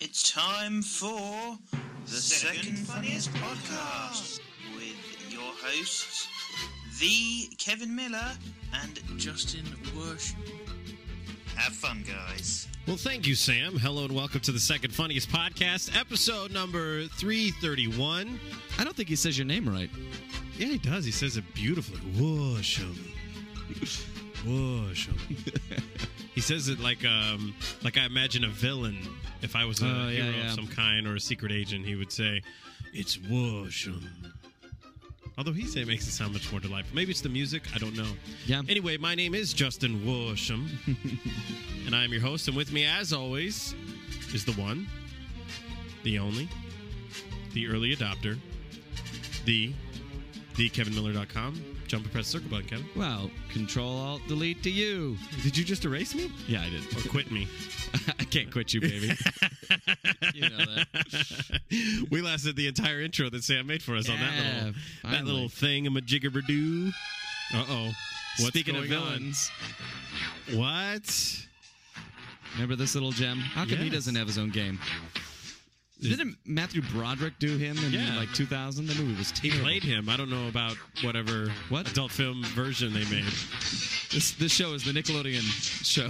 It's time for the Second Funniest Podcast with your hosts, the Kevin Miller and Justin Worsham. Have fun, guys. Well, thank you, Sam. Hello and welcome to the Second Funniest Podcast, episode number 331. I don't think he says your name right. Yeah, he does. He says it beautifully. Worsham. Worsham. He says it like I imagine a villain. If I was a hero of some kind or a secret agent, he would say, "It's Worsham." Although he makes it sound much more delightful. Maybe it's the music. I don't know. Yeah. Anyway, my name is Justin Worsham, and I am your host. And with me, as always, is the one, the only, the early adopter, the KevinMiller.com. Jump and press the circle button, Kevin. Well, Control-Alt-Delete to you. Did you just erase me? Yeah, I did. Or quit me? I can't quit you, baby. You know that. We lasted the entire intro that Sam made for us on that little thing-a-majigger-doo. Uh-oh. What's Speaking of going villains. on? What? Remember this little gem? How come he doesn't have his own game? Didn't Matthew Broderick do him in like 2000? The movie was terrible. He played him. I don't know about whatever adult film version they made. This show is the Nickelodeon show.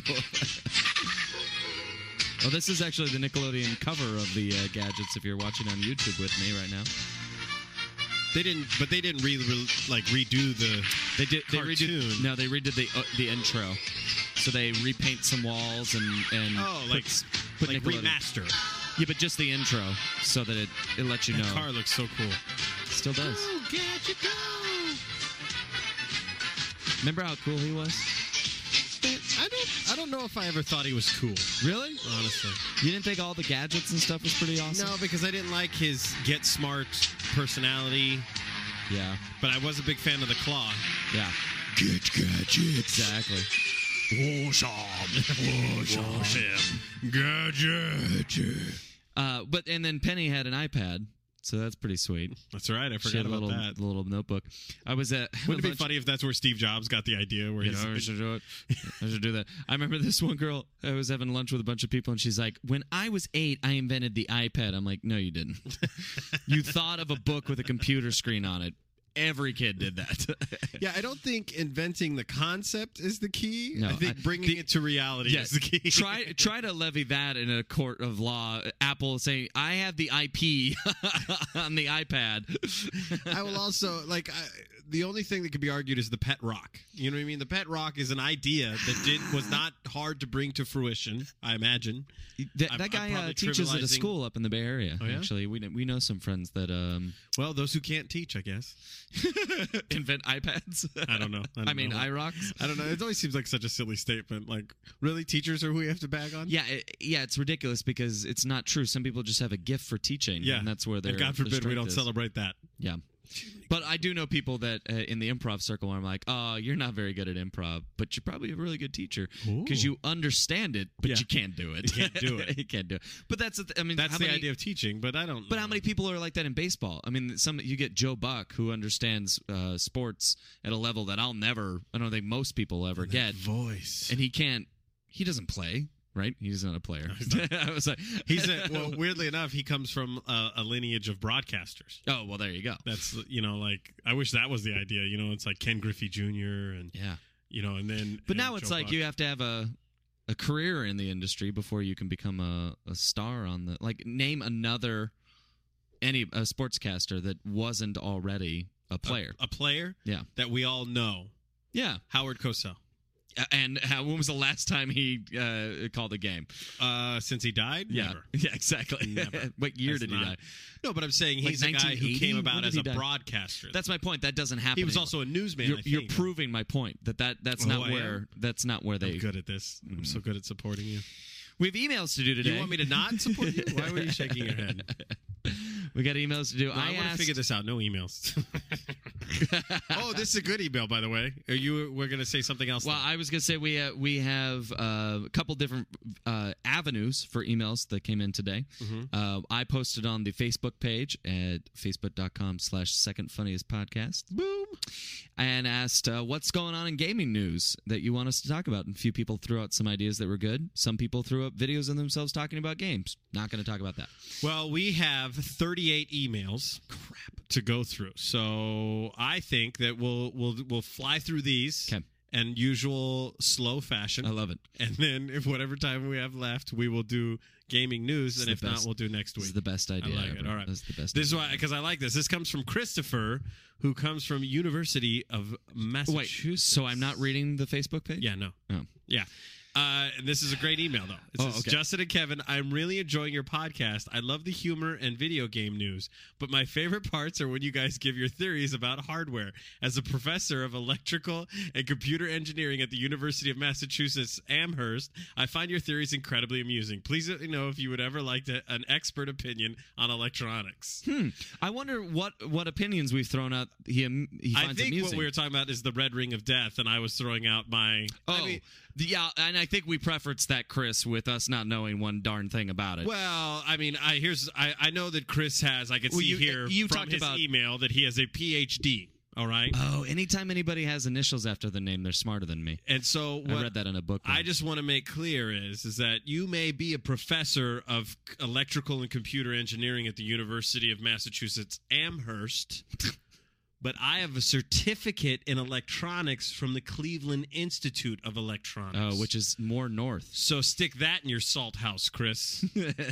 Oh, this is actually the Nickelodeon cover of the gadgets if you're watching on YouTube with me right now. They didn't redo the cartoon. They redid the intro. So they repaint some walls and put remaster. Yeah, but just the intro, so that it lets you know. The car looks so cool. Still does. Go, gadget, go! Remember how cool he was? I don't know if I ever thought he was cool. Really? Honestly. You didn't think all the gadgets and stuff was pretty awesome? No, because I didn't like his get smart personality. Yeah. But I was a big fan of the claw. Yeah. Get gadgets. Exactly. Worsham. Gadget. And then Penny had an iPad, so that's pretty sweet. That's right. I She forgot had a about that. little notebook. I was at. Wouldn't it be funny if that's where Steve Jobs got the idea? Where I should do it. I should do that. I remember this one girl. I was having lunch with a bunch of people, and she's like, "When I was 8, I invented the iPad." I'm like, "No, you didn't. You thought of a book with a computer screen on it. Every kid did that." Yeah, I don't think inventing the concept is the key. No, I think bringing it to reality is the key. Try to levy that in a court of law. Apple saying, "I have the IP on the iPad." I will also the only thing that could be argued is the pet rock. You know what I mean? The pet rock is an idea that was not hard to bring to fruition, I imagine. That guy teaches at a school up in the Bay Area. Oh, yeah? Actually, we know some friends that. Well, those who can't teach, I guess. Invent iPads. I don't know. I mean, iRocks. I don't know. It always seems like such a silly statement. Like, really, teachers are who we have to bag on? Yeah, it's ridiculous because it's not true. Some people just have a gift for teaching. Yeah, and that's where they're. And God forbid we don't celebrate that. Yeah. But I do know people that in the improv circle where I'm like, "Oh, you're not very good at improv, but you're probably a really good teacher because you understand it, but you can't do it. You can't do it. You can't do it." But that's the idea of teaching. But I don't. But how many people are like that in baseball? I mean, you get Joe Buck who understands sports at a level that I don't think most people ever get. Voice, and he doesn't play. Right? He's not a player. No, I was like, weirdly enough, he comes from a lineage of broadcasters. Oh, well, there you go. That's, I wish that was the idea. It's like Ken Griffey Jr. and, and then. But now it's Joe like Buck. you have to have a career in the industry before you can become a star on the. Like, name a sportscaster that wasn't already a player. A player? Yeah. That we all know. Yeah. Howard Cosell. And when was the last time he called a game? Since he died? Yeah. Never. Yeah, exactly. Never. What year did he die? No, but I'm saying he's a guy who came about as a broadcaster. That's my point. That doesn't happen. He was anymore. also a newsman. You're proving my point. That's not where they. I'm good at this. I'm so good at supporting you. We have emails to do today. You want me to not support you? Why were you shaking your head? We got emails to do. No, I want to figure this out. No emails. Oh, this is a good email, by the way. We're going to say something else? Well, I was going to say we have a couple different avenues for emails that came in today. I posted on the Facebook page at facebook.com/secondfunniestpodcast. Boom. And asked what's going on in gaming news that you want us to talk about. And a few people threw out some ideas that were good. Some people threw up videos of themselves talking about games. Not going to talk about that. Well, we have 38 emails to go through. So I think that we'll fly through these. Okay. In usual slow fashion. I love it. And then if whatever time we have left, we will do gaming news, and if not, we'll do next week. This is the best idea I like ever. it. All right. This is the best This is why, because I like this. This comes from Christopher, who comes from University of Massachusetts. Wait, so I'm not reading the Facebook page? Yeah, no. Oh. Yeah. This is a great email, though. It says, okay. Justin and Kevin, I'm really enjoying your podcast. I love the humor and video game news, but my favorite parts are when you guys give your theories about hardware. As a professor of electrical and computer engineering at the University of Massachusetts Amherst, I find your theories incredibly amusing. Please let me know if you would ever like an expert opinion on electronics. I wonder what opinions we've thrown out he finds I think amusing. what we were talking about is the red ring of death, and I was throwing out my... Yeah, and I think we preferenced that, Chris, with us not knowing one darn thing about it. Well, I mean, I know that Chris has, I can see you from talked his about email that he has a PhD, all right? Oh, anytime anybody has initials after the name, they're smarter than me. And so I read that in a book. I just want to make clear is that you may be a professor of electrical and computer engineering at the University of Massachusetts Amherst, but I have a certificate in electronics from the Cleveland Institute of Electronics. Oh, which is more north. So stick that in your salt house, Chris.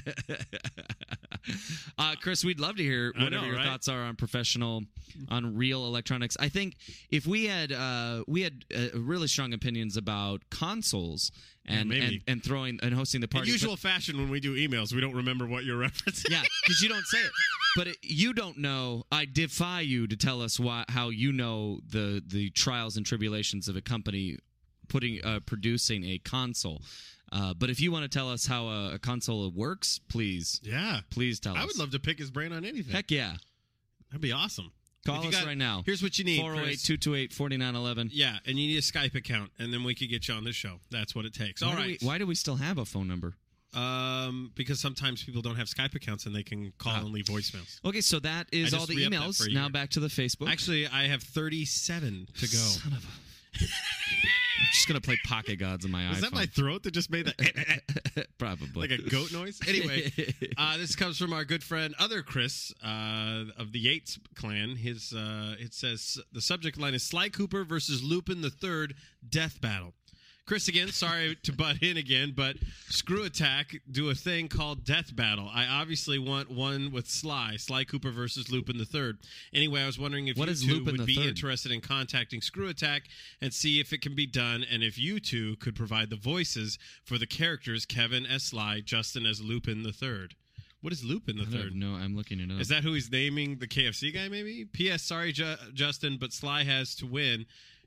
Chris, we'd love to hear whatever your thoughts are on real electronics. I think if we had really strong opinions about consoles and hosting the party. In usual fashion, when we do emails, we don't remember what you're referencing. Yeah, because you don't say it. But you don't know. I defy you to tell us how you know the trials and tribulations of a company producing a console. But if you want to tell us how a console works, please tell us. I would love to pick his brain on anything. Heck yeah. That'd be awesome. Call us right now. Here's what you need. 408-228-4911. Yeah, and you need a Skype account, and then we could get you on this show. That's what it takes. All right. Why do we still have a phone number? Because sometimes people don't have Skype accounts, and they can call and leave voicemails. Okay, so that is all the emails. Now back to the Facebook. Actually, I have 37 to go. Son of a... I'm just going to play Pocket Gods on my iPhone. Was that my throat that just made that? Probably. Like a goat noise? Anyway, this comes from our good friend, other Chris, of the Yates clan. It says, the subject line is Sly Cooper versus Lupin III Death Battle. Chris again, sorry to butt in again, but Screw Attack do a thing called Death Battle. I obviously want one with Sly Cooper versus Lupin III. Anyway, I was wondering if you two would be interested in contacting Screw Attack and see if it can be done, and if you two could provide the voices for the characters Kevin as Sly, Justin as Lupin III. What is Lupin III? No, I'm looking it up. Is that who he's naming the KFC guy, maybe? P.S. Sorry, Justin, but Sly has to win.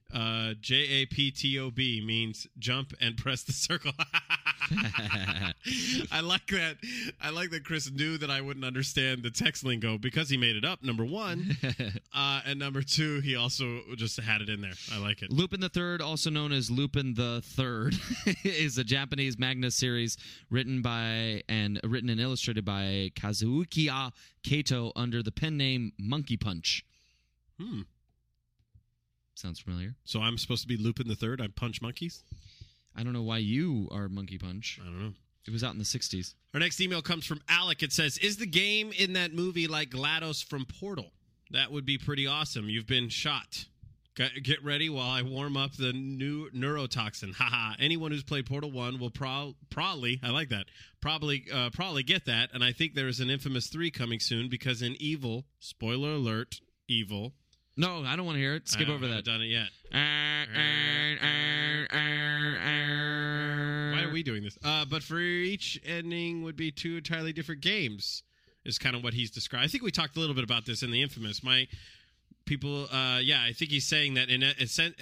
JAPTOB means jump and press the circle. I like that. I like that Chris knew that I wouldn't understand the text lingo because he made it up, number one. And number two, he also just had it in there. I like it. Lupin the Third, also known as Lupin the Third, is a Japanese manga series written and illustrated by Kazukiya Kato under the pen name Monkey Punch. Sounds familiar. So I'm supposed to be Lupin the Third? I punch monkeys? I don't know why you are Monkey Punch. I don't know. It was out in the 60s. Our next email comes from Alec. It says, is the game in that movie like GLaDOS from Portal? That would be pretty awesome. You've been shot. Get ready while I warm up the new neurotoxin. Haha. Anyone who's played Portal 1 will probably, I like that, probably get that. And I think there is an Infamous 3 coming soon because in Evil, spoiler alert, Evil. No, I don't want to hear it. Skip over that. I haven't done it yet. Why are we doing this? But for each ending would be two entirely different games is kind of what he's described. I think we talked a little bit about this in the Infamous. I think he's saying that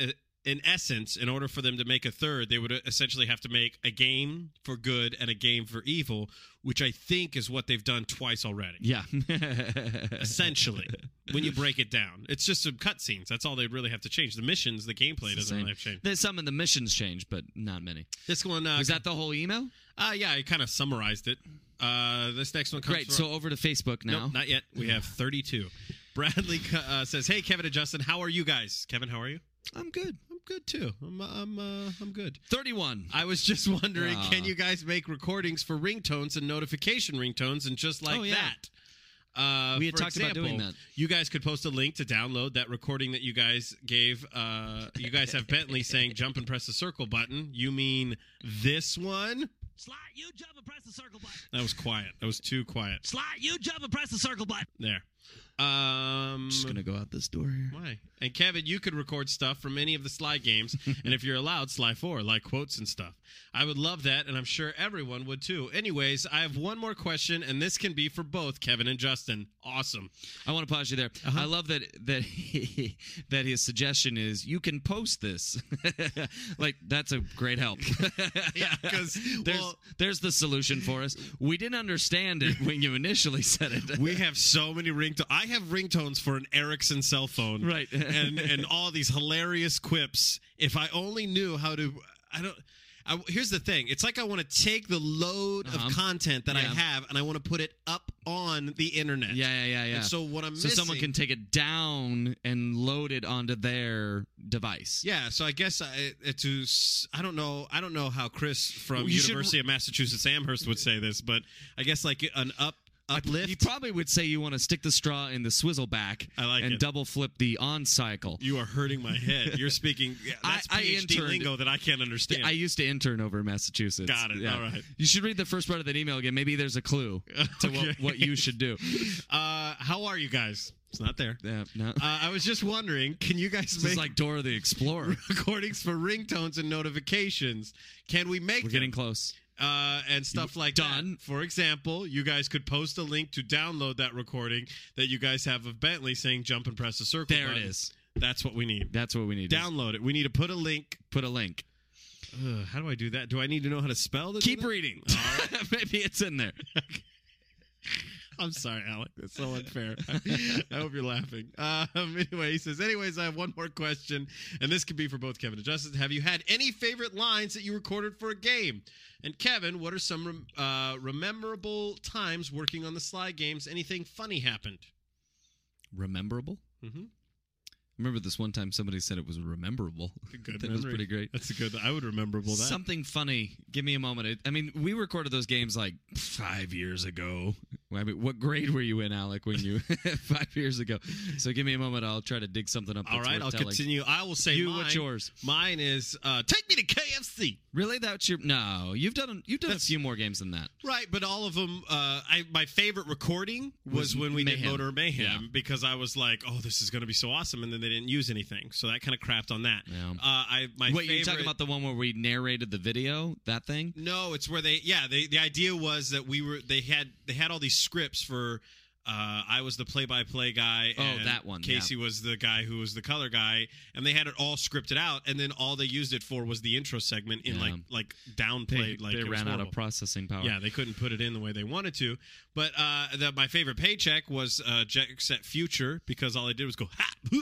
in essence, in order for them to make a third, they would essentially have to make a game for good and a game for evil, which I think is what they've done twice already. Yeah. Essentially, when you break it down. It's just some cutscenes. That's all they really have to change. The missions, the gameplay doesn't really have to change. There's some of the missions change, but not many. This one... Was that the whole email? Yeah, I kind of summarized it. This next one comes Great, so over to Facebook now. Nope, not yet. We have 32. Bradley says, "Hey, Kevin and Justin, how are you guys?" Kevin, how are you? I'm good. I'm good too. I'm good. 31. I was just wondering, can you guys make recordings for ringtones and notification ringtones and just like that? We had talked about doing that. You guys could post a link to download that recording that you guys gave. You guys have Bentley saying jump and press the circle button. You mean this one? Slide, you jump and press the circle button. That was quiet. That was too quiet. Slide, you jump and press the circle button. There. Just going to go out this door here. Why? And Kevin, you could record stuff from any of the Sly games, and if you're allowed, Sly 4, like quotes and stuff. I would love that, and I'm sure everyone would too. Anyways, I have one more question, and this can be for both Kevin and Justin. Awesome. I want to pause you there. I love that that his suggestion is you can post this. Like, that's a great help. Yeah, because there's the solution for us. We didn't understand it when you initially said it. We have so many ringtones. I have ringtones for an Ericsson cell phone. Right. and all these hilarious quips. If I only knew how to... here's the thing. It's like I want to take the load of content that I have and I want to put it up on the internet. Yeah. And so what I'm missing... So someone can take it down and load it onto their device. Yeah, so I guess I don't know how Chris from University of Massachusetts Amherst would say this, but I guess like an uplift. You probably would say you want to stick the straw in the swizzle back and double flip the on cycle. You are hurting my head. You're speaking... That's PhD lingo that I can't understand. I used to intern over in Massachusetts. Got it. Yeah. All right. You should read the first part of that email again. Maybe there's a clue to what you should do. How are you guys? It's not there. Yeah, no. I was just wondering, can you guys make... It's like Dora the Explorer. recordings for ringtones and notifications? Can we make We're them? getting close. And stuff like Done. that. For example, you guys could post a link to download that recording that you guys have of Bentley saying jump and press the circle There button. it is. That's what we need. That's what we need. Download it. We need to put a link. Put a link. How do I do that? Do I need to know how to spell this? Keep reading. All right. Maybe it's in there. I'm sorry, Alec. That's so unfair. I hope you're laughing. Anyway, he says, anyways, I have one more question, and this could be for both Kevin and Justin. Have you had any favorite lines that you recorded for a game? And Kevin, what are some rememberable times working on the Sly games? Anything funny happened? Rememberable? Mm-hmm. I remember this one time somebody said it was rememberable. Good that memory. was pretty great. That's a good... I would rememberable that. Something funny. Give me a moment. I mean, we recorded those games like 5 years ago. I mean, what grade were you in, Alec, when you... 5 years ago. So give me a moment. I'll try to dig something up. All right, I'll continue. I will say mine. What's yours? Mine is Take Me to KFC. Really? That's your... No. You've done a few more games than that. Right, but all of them... my favorite recording was when we did Motor Mayhem, because I was like, oh, this is going to be so awesome, and then they didn't use anything. So that kind of crapped on that. Yeah. Wait, you're talking about the one where we narrated the video? That thing? No, it's where the idea was that they had all these scripts for... I was the play-by-play guy. And that one. Casey was the guy who was the color guy, and they had it all scripted out. And then all they used it for was the intro segment in like downplayed. They ran out of processing power. Yeah, they couldn't put it in the way they wanted to. But my favorite paycheck was Jet Set Future, because all I did was go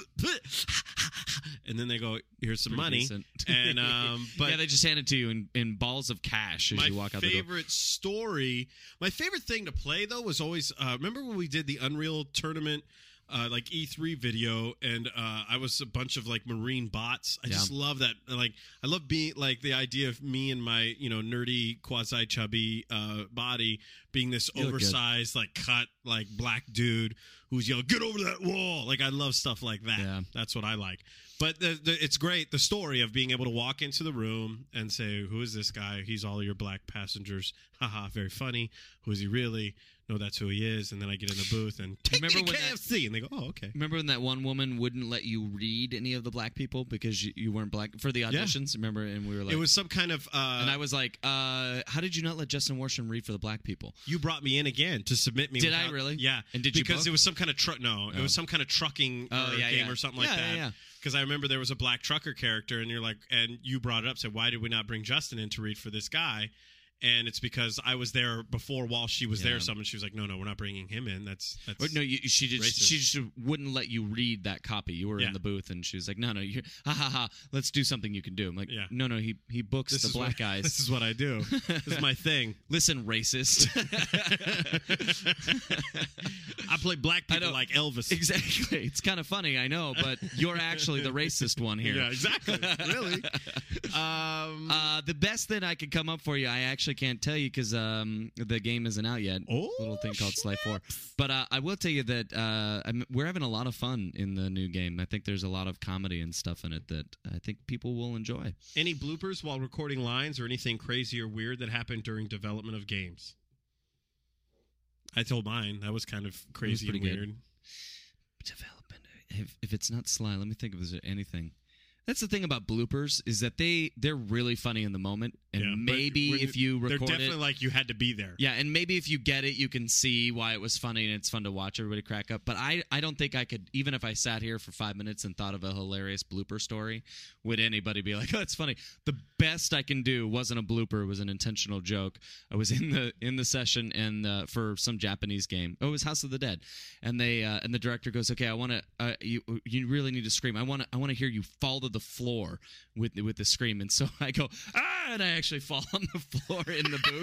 and then they go, "Here's some money." Decent. And but they just hand it to you in balls of cash as you walk out the door. My favorite thing to play though was always remember when we did the Unreal Tournament like E3 video, and I was a bunch of like Marine bots. I just love that. Like, I love being like the idea of me and my nerdy quasi chubby body being this oversized like cut like black dude who's yelling, "Get over that wall!" Like, I love stuff like that. Yeah. That's what I like. But it's great, the story of being able to walk into the room and say, "Who is this guy? He's all of your black passengers. Haha, very funny. Who is he really? No, that's who he is." And then I get in the booth and take me to KFC. And they go, "Oh, okay." Remember when that one woman wouldn't let you read any of the black people because you weren't black for the auditions? Yeah. Remember? And we were like... It was some kind of... and I was like, how did you not let Justin Worsham read for the black people? you brought me in again to submit me. Did I really? Yeah. And did you because book? it was some kind of truck. No, it was some kind of trucking game or something like that. Yeah. Because I remember there was a black trucker character, and you're like, and you brought it up, said, why did we not bring Justin in to read for this guy? And it's because I was there before while she was there. Someone, she was like, no, we're not bringing him in. That's no, she racist. just wouldn't let you read that copy. You were in the booth, and she was like, no, you let's do something you can do. I'm like, no, he books the black guys. This is what I do. This is my thing. Listen, racist. I play black people like Elvis. Exactly. It's kind of funny, I know, but you're actually the racist one here. Yeah, exactly. Really. The best that I could come up for you, I actually can't tell you because the game isn't out yet. Little thing called Sly 4. But I will tell you that we're having a lot of fun in the new game. I think there's a lot of comedy and stuff in it that I think people will enjoy. Any bloopers while recording lines or anything crazy or weird that happened during development of games? I told mine. That was kind of crazy and weird. Good. Development. If it's not Sly, let me think if there's anything. That's the thing about bloopers is that they're really funny in the moment, and maybe if you record they're definitely like you had to be there. Yeah, and maybe if you get it, you can see why it was funny, and it's fun to watch everybody crack up. But I don't think I could, even if I sat here for 5 minutes and thought of a hilarious blooper story, would anybody be like, oh, it's funny? The best I can do wasn't a blooper; it was an intentional joke. I was in the session and for some Japanese game. Oh, it was House of the Dead, and the director goes, okay, I want to you really need to scream. I want to hear you fall to the floor with the scream, and so I go and I actually fall on the floor in the booth.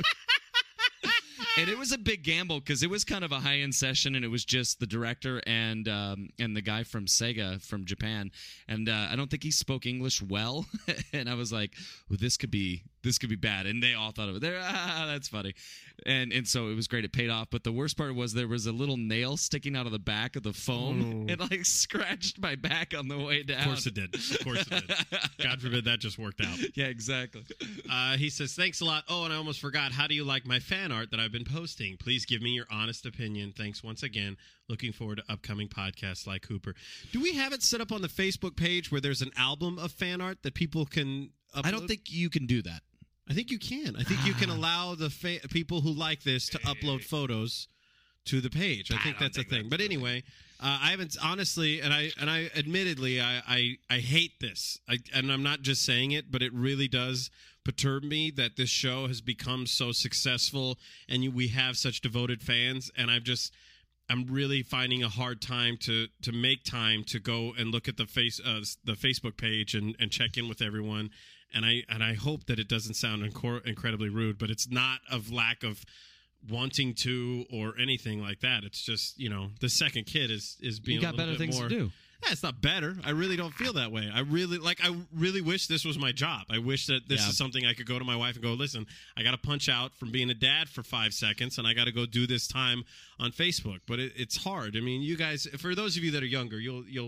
And it was a big gamble because it was kind of a high-end session, and it was just the director and the guy from Sega from Japan, and I don't think he spoke English well. And I was like, well, this could be bad, and they all thought of it. That's funny, and so it was great. It paid off. But the worst part was there was a little nail sticking out of the back of the foam. It like scratched my back on the way down. Of course it did. God forbid that just worked out. Yeah, exactly. He says, thanks a lot. Oh, and I almost forgot. How do you like my fan art that I've been posting? Please give me your honest opinion. Thanks once again. Looking forward to upcoming podcasts like Cooper. Do we have it set up on the Facebook page where there's an album of fan art that people can upload? I don't think you can do that. I think you can. I think you can allow the people who like this to upload photos to the page. I think that's a thing. But anyway, I haven't honestly, and I admittedly, I hate this. And I'm not just saying it, but it really does perturb me that this show has become so successful and we have such devoted fans. And I'm really finding a hard time to make time to go and look at the Facebook page and check in with everyone. And I hope that it doesn't sound incredibly rude, but it's not of lack of wanting to or anything like that. It's just, the second kid is being you got a little better bit things more, to do. Yeah, it's not better. I really don't feel that way. I really wish this was my job. I wish that this is something I could go to my wife and go, listen, I got to punch out from being a dad for 5 seconds, and I got to go do this time on Facebook. But it's hard. I mean, you guys, for those of you that are younger,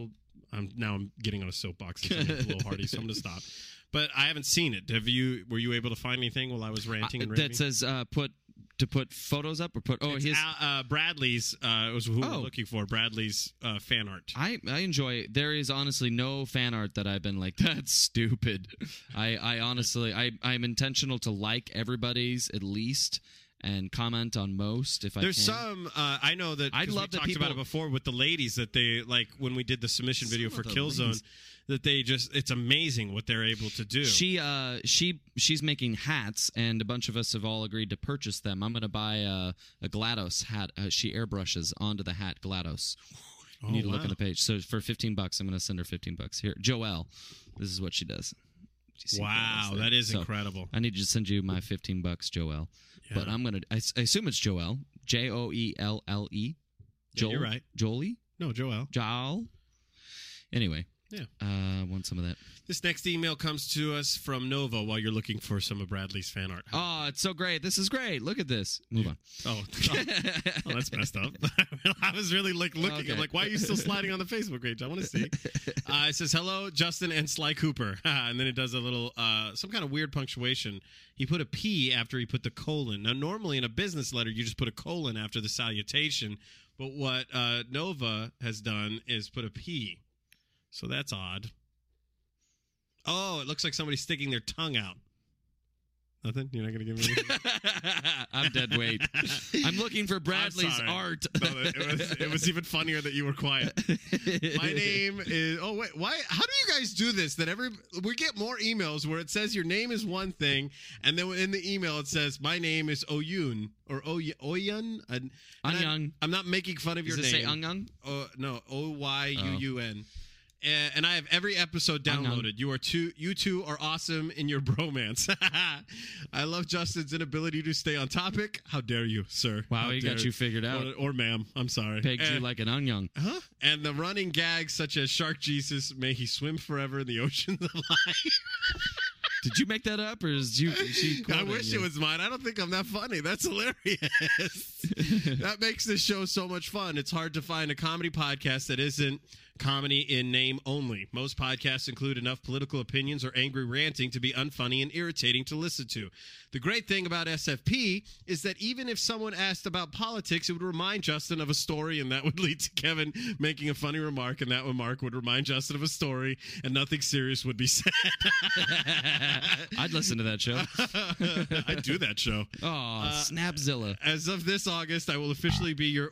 I'm getting on a soapbox. It's a little hardy, so I'm going to stop. But I haven't seen it. Were you able to find anything while I was ranting and raving? That says put photos up or Bradley's was who we're looking for. Bradley's fan art. I enjoy. There is honestly no fan art that I've been like, that's stupid. I honestly I'm intentional to like everybody's at least and comment on most if There's I can. some I know that I'd love we talked people, about it before with the ladies that they like when we did the submission video for Killzone. That it's amazing what they're able to do. She's making hats, and a bunch of us have all agreed to purchase them. I'm going to buy a GLaDOS hat. She airbrushes onto the hat GLaDOS. You need to look on the page. So for $15, I'm going to send her $15. Here, Joelle, this is what she does. Wow, that is incredible. I need to send you my $15, Joelle. Yeah. But I'm going to. I assume it's Joelle. Joelle. Joel. Yeah, you're right. Jolie. No, Joel. Anyway. Yeah. Want some of that. This next email comes to us from Nova while you're looking for some of Bradley's fan art. Oh, it's so great. This is great. Look at this. Move on. Oh, that's messed up. I was really looking. Okay. I'm like, why are you still sliding on the Facebook page? I want to see. It says, hello, Justin and Sly Cooper. And then it does a little, some kind of weird punctuation. He put a P after he put the colon. Now, normally in a business letter, you just put a colon after the salutation. But what Nova has done is put a P. So that's odd. Oh, it looks like somebody's sticking their tongue out. Nothing? You're not going to give me anything? I'm dead weight. I'm looking for Bradley's sorry. art. No, it was even funnier that you were quiet. My name is... Oh, wait. Why? How do you guys do this? We get more emails where it says your name is one thing, and then in the email it says, my name is Oyun, or Oyun. Anyang. I'm not making fun of your Does name. it say Anyang? No, Oyuun. And I have every episode downloaded. You two are awesome in your bromance. I love Justin's inability to stay on topic. How dare you, sir? Wow, How he dare got you figured out. Or ma'am. I'm sorry. Pegged you like an Anyang. Huh? And the running gags such as Shark Jesus, may he swim forever in the oceans of life. Did you make that up, or is she I wish it was mine. I don't think I'm that funny. That's hilarious. That makes this show so much fun. It's hard to find a comedy podcast that isn't comedy in name only. Most podcasts include enough political opinions or angry ranting to be unfunny and irritating to listen to. The great thing about SFP is that even if someone asked about politics, it would remind Justin of a story, and that would lead to Kevin making a funny remark, and that remark would remind Justin of a story, and nothing serious would be said. I'd listen to that show. I do that show. Oh, Snapzilla. As of this August, I will officially be your...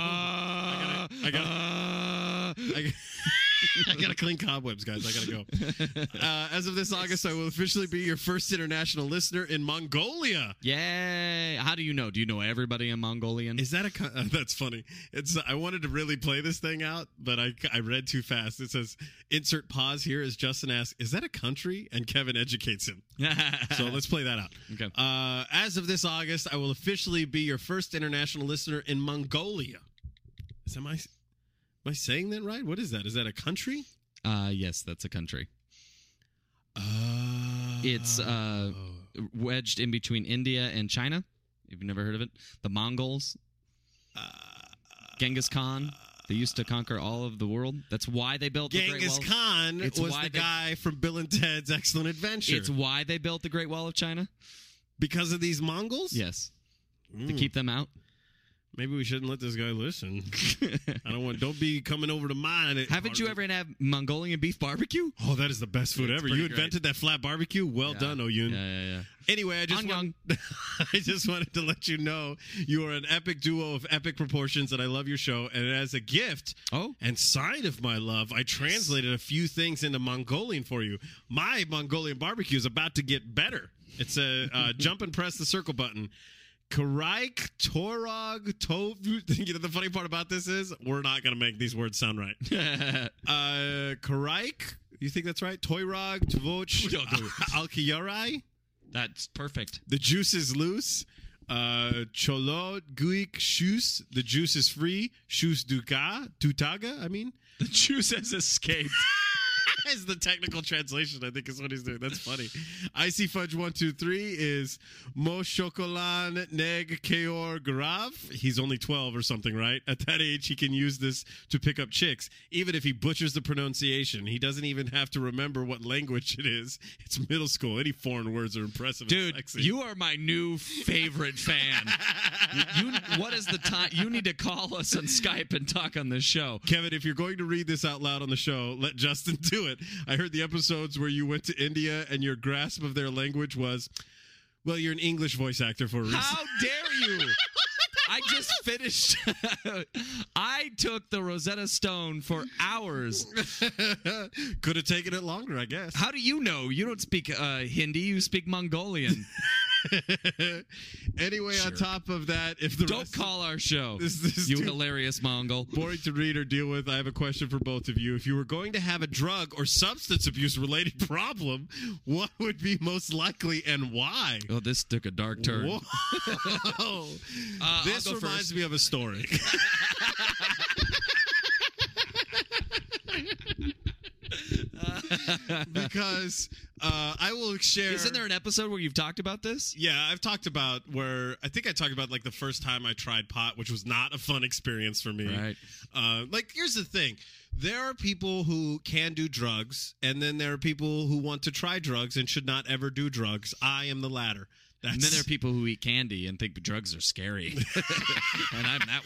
I gotta clean cobwebs, guys. I gotta go. As of this August, I will officially be your first international listener in Mongolia. Yay! How do you know? Do you know everybody in Mongolian? Is that that's funny. I wanted to really play this thing out, but I read too fast. It says, insert pause here as Justin asks, is that a country? And Kevin educates him. So let's play that out. Okay. As of this August, I will officially be your first international listener in Mongolia. Am I saying that right? What is that? Is that a country? Yes, that's a country. It's wedged in between India and China. You've never heard of it? The Mongols. Genghis Khan. They used to conquer all of the world. That's why they built the Great Wall. Genghis Khan was the guy from Bill and Ted's Excellent Adventure. It's why they built the Great Wall of China. Because of these Mongols? Yes. To keep them out. Maybe we shouldn't let this guy listen. Don't be coming over to mine. Haven't you ever had Mongolian beef barbecue? Oh, that is the best food ever. You invented that flat barbecue? Well done, Oyun. Yeah. Anyway, I just wanted to let you know you are an epic duo of epic proportions, and I love your show. And as a gift and sign of my love, I translated a few things into Mongolian for you. My Mongolian barbecue is about to get better. It's a jump and press the circle button. Karaik, Torog, Tovu. You know, the funny part about this is we're not going to make these words sound right. Karaik, you think that's right? Toirog, Tvoch, Alkiyarai. That's perfect. The juice is loose. Cholo, Guik, Shus. The juice is free. Shus Dutaga, I mean. The juice has escaped. Is the technical translation, I think, is what he's doing. That's funny. Icy Fudge 123 is Mo Chocolan Neg Keor Grav. He's only 12 or something, right? At that age, he can use this to pick up chicks, even if he butchers the pronunciation. He doesn't even have to remember what language it is. It's middle school. Any foreign words are impressive. Dude, and sexy. You are my new favorite fan. What is the time? You need to call us on Skype and talk on this show. Kevin, if you're going to read this out loud on the show, let Justin do it. I heard the episodes where you went to India and your grasp of their language was, well, you're an English voice actor for a reason. How dare you? I just finished. I took the Rosetta Stone for hours. Could have taken it longer, I guess. How do you know? You don't speak Hindi. You speak Mongolian. Anyway, Sure. on top of that, if the Don't rest call our show. This You too hilarious Mongol. boring to read or deal with, I have a question for both of you. If you were going to have a drug or substance abuse related problem, what would be most likely and why? Oh, this took a dark turn. Whoa. This I'll go reminds first. me of a story. Because I will share. Isn't there an episode where you've talked about this? Yeah, I've talked about I talked about like the first time I tried pot, which was not a fun experience for me. Right. Like, here's the thing. There are people who can do drugs, and then there are people who want to try drugs and should not ever do drugs. I am the latter. And then there are people who eat candy and think drugs are scary. And I'm that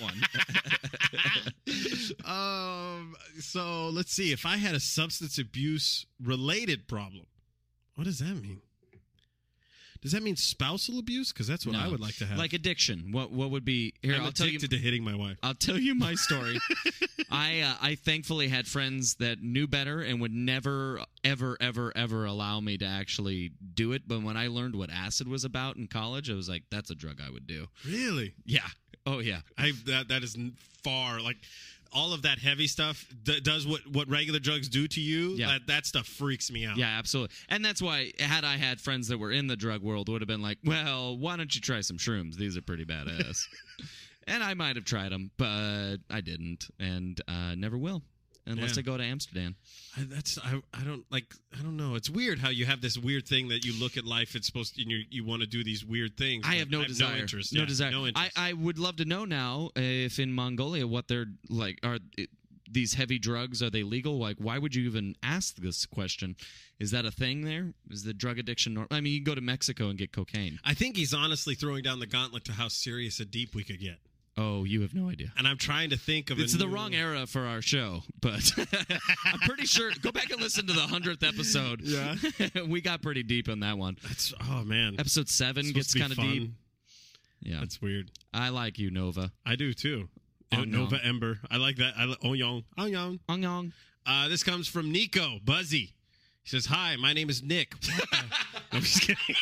one. So let's see. If I had a substance abuse related problem, what does that mean? Does that mean spousal abuse? Because that's what No. I would like to have. Like addiction. What would be here? I'm I'll tell you. addicted to hitting my wife. I'll tell you my story. I thankfully had friends that knew better and would never, ever, ever, ever allow me to actually do it. But when I learned what acid was about in college, I was like, that's a drug I would do. Really? Yeah. Oh, yeah. That is far like. All of that heavy stuff does what regular drugs do to you. Yeah. That stuff freaks me out. Yeah, absolutely. And that's why, had I had friends that were in the drug world, would have been like, well, why don't you try some shrooms? These are pretty badass. And I might have tried them, but I didn't, and never will. Unless Yeah. I go to Amsterdam. I don't know. It's weird how you have this weird thing that you look at life. It's supposed to, and you want to do these weird things. I have no desire. No interest. No Yeah, desire. No interest. I would love to know now if in Mongolia what they're like. These heavy drugs, are they legal? Like, why would you even ask this question? Is that a thing there? Is the drug addiction I mean, you can go to Mexico and get cocaine. I think he's honestly throwing down the gauntlet to how serious and deep we could get. Oh, you have no idea. And I'm trying to think of It's the wrong era for our show, but I'm pretty sure. Go back and listen to the 100th episode. Yeah. We got pretty deep on that one. Oh, man. Episode 7 It's gets supposed to be kind of fun. deep. Yeah. That's weird. I like you, Nova. I do, too. Onyong. Nova Ember. I like that. Onyong. Onyong. This comes from Nico Buzzy. He says, "Hi, my name is Nick." What the? I'm just kidding.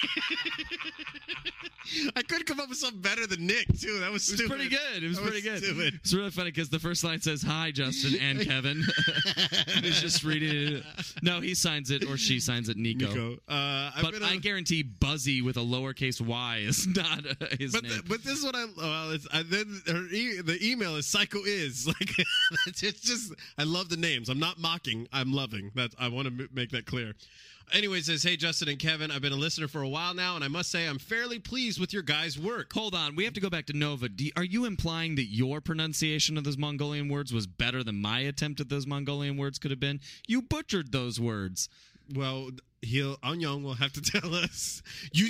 I couldn't come up with something better than Nick, too. That was stupid. It was pretty good. It was That pretty good. stupid. It's really funny because the first line says, "Hi, Justin and Kevin." He's just reading it. No, he signs it or she signs it, Nico. Nico. But I guarantee Buzzy with a lowercase y is not his name. But this is what the email is Psycho is like it's just I love the names. I'm not mocking. I'm loving that. I want to make that clear. Anyway, it says, "Hey Justin and Kevin, I've been a listener for a while now, and I must say I'm fairly pleased with your guys' work." Hold on, we have to go back to Nova. Are you implying that your pronunciation of those Mongolian words was better than my attempt at those Mongolian words could have been? You butchered those words. Well, Onyong will have to tell us.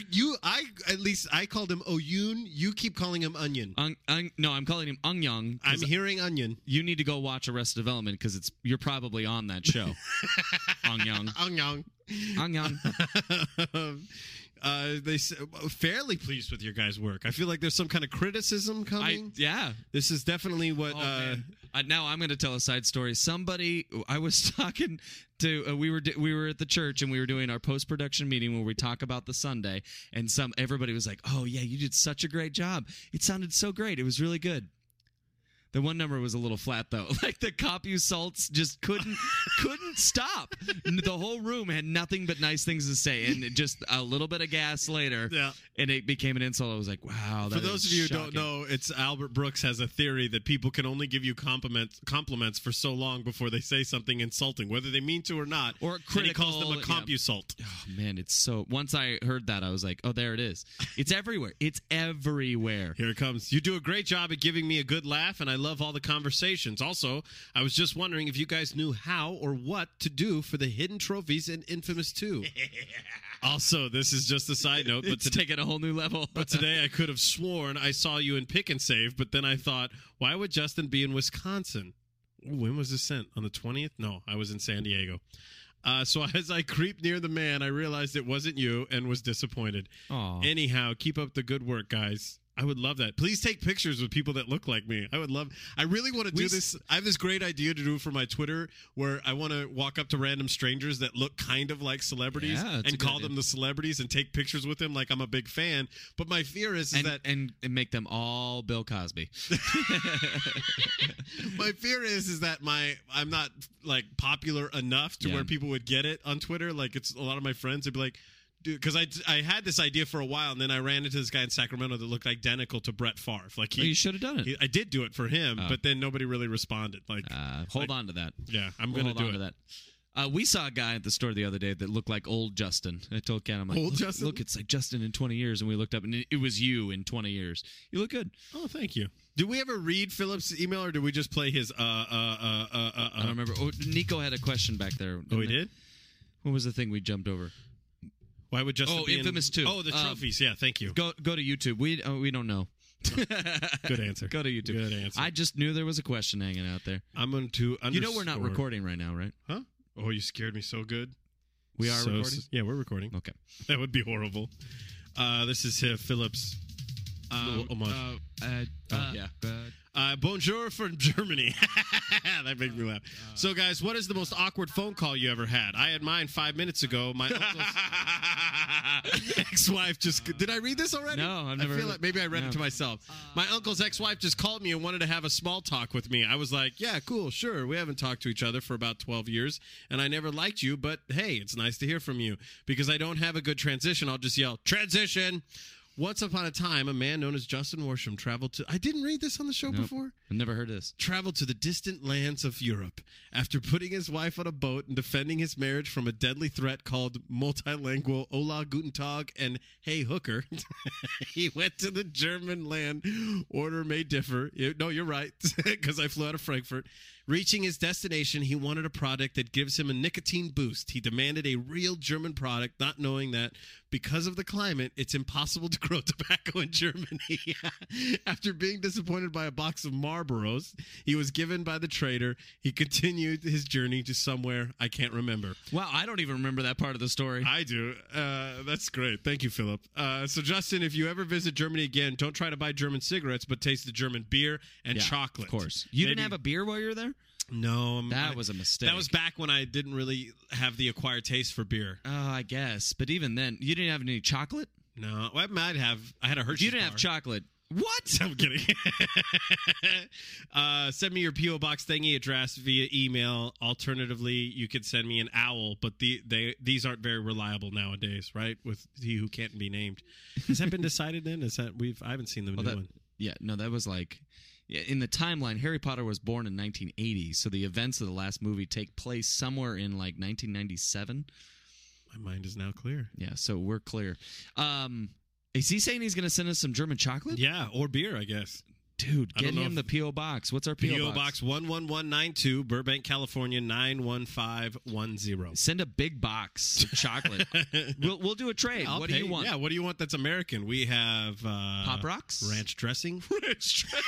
I called him Oyun. You keep calling him Onion. No, I'm calling him Onyong. I'm hearing Onion. You need to go watch Arrested Development because you're probably on that show. Onyong. Onyong. Onyong. They fairly pleased with your guys' work. I feel like there's some kind of criticism coming. Yeah. This is definitely what. Man. Now I'm going to tell a side story. I was talking to. We were at the church and we were doing our post-production meeting where we talk about the Sunday, and everybody was like, "Oh yeah, you did such a great job. It sounded so great. It was really good." The one number was a little flat though. Like the Copusalts just couldn't stop. The whole room had nothing but nice things to say, and just a little bit of gas later, and it became an insult. I was like, "Wow!" For those of you who don't know, it's Albert Brooks has a theory that people can only give you compliments for so long before they say something insulting, whether they mean to or not. Or critical. And he calls them a compusalt. Yeah. Oh man, it's so. Once I heard that, I was like, "Oh, there it is. It's everywhere. It's everywhere." Here it comes. You do a great job at giving me a good laugh, and I love all the conversations. Also, I was just wondering if you guys knew how or what to do for the hidden trophies in Infamous 2. Also, this is just a side note, but it's taking a whole new level. But today I could have sworn I saw you in Pick and Save, but then I thought, why would Justin be in Wisconsin? Ooh, when was this sent? On the 20th? No, I was in San Diego. So as I creeped near the man, I realized it wasn't you and was disappointed. Aww. Anyhow, keep up the good work, guys. I would love that. Please take pictures with people that look like me. I really want to do this. I have this great idea to do for my Twitter where I want to walk up to random strangers that look kind of like celebrities and call them the celebrities and take pictures with them like I'm a big fan. But my fear is that... And make them all Bill Cosby. My fear is that I'm not like popular enough to where people would get it on Twitter. Like it's a lot of my friends would be like... Dude, because I had this idea for a while, and then I ran into this guy in Sacramento that looked identical to Brett Favre. Like you should have done it. I did do it for him, but then nobody really responded. Like, hold on to that. Yeah, I'm going to do it. To that. We saw a guy at the store the other day that looked like old Justin. I told Ken, I'm like, Justin? Look, it's like Justin in 20 years. And we looked up, and it was you in 20 years. You look good. Oh, thank you. Did we ever read Philip's email, or did we just play his I don't remember. Oh, Nico had a question back there. Oh, he did? What was the thing we jumped over? Why would Justin be Infamous 2. Oh, the trophies. Yeah, thank you. Go to YouTube. We don't know. Good answer. Go to YouTube. Good answer. I just knew there was a question hanging out there. I'm going to underscore. You know we're not recording right now, right? Huh? Oh, you scared me so good. We are recording? Yeah, we're recording. Okay. That would be horrible. This is Philip's little homage. Yeah. Bonjour from Germany. That made me laugh. So, guys, what is the most awkward phone call you ever had? I had mine 5 minutes ago. My uncle's ex-wife just... Did I read this already? No, I've never I feel heard like maybe I read no. it to myself. My uncle's ex-wife just called me and wanted to have a small talk with me. I was like, yeah, cool, sure. We haven't talked to each other for about 12 years, and I never liked you, but hey, it's nice to hear from you. Because I don't have a good transition, I'll just yell, transition! Once upon a time, a man known as Justin Worsham traveled to... I didn't read this on the show before? I've never heard this. Traveled to the distant lands of Europe. After putting his wife on a boat and defending his marriage from a deadly threat called multilingual Hola Guten Tag and Hey Hooker, he went to the German land. Order may differ. No, you're right, because I flew out of Frankfurt. Reaching his destination, he wanted a product that gives him a nicotine boost. He demanded a real German product, not knowing that because of the climate, it's impossible to grow tobacco in Germany. After being disappointed by a box of Marlboros he was given by the trader, he continued his journey to somewhere I can't remember. Wow, I don't even remember that part of the story. I do. That's great. Thank you, Philip. So, Justin, if you ever visit Germany again, don't try to buy German cigarettes, but taste the German beer and chocolate. Of course. You didn't have a beer while you were there? No. That was a mistake. That was back when I didn't really have the acquired taste for beer. Oh, I guess. But even then, you didn't have any chocolate? No. Well, I might have. I had a Hershey's You didn't bar. have chocolate. What? I'm kidding. Send me your P.O. Box thingy address via email. Alternatively, you could send me an owl, but these aren't very reliable nowadays, right? With he who can't be named. Has that been decided then? I haven't seen the new one. Yeah, no, that was like... Yeah, in the timeline, Harry Potter was born in 1980, so the events of the last movie take place somewhere in like 1997. My mind is now clear. Yeah, so we're clear. Is he saying he's going to send us some German chocolate? Yeah, or beer, I guess. Dude, get him the P.O. Box. What's our P.O. Box 11192, Burbank, California 91510. Send a big box of chocolate. We'll do a trade. I'll what pay. do you want? Yeah, what do you want that's American? We have Pop Rocks? Ranch dressing. Ranch dressing.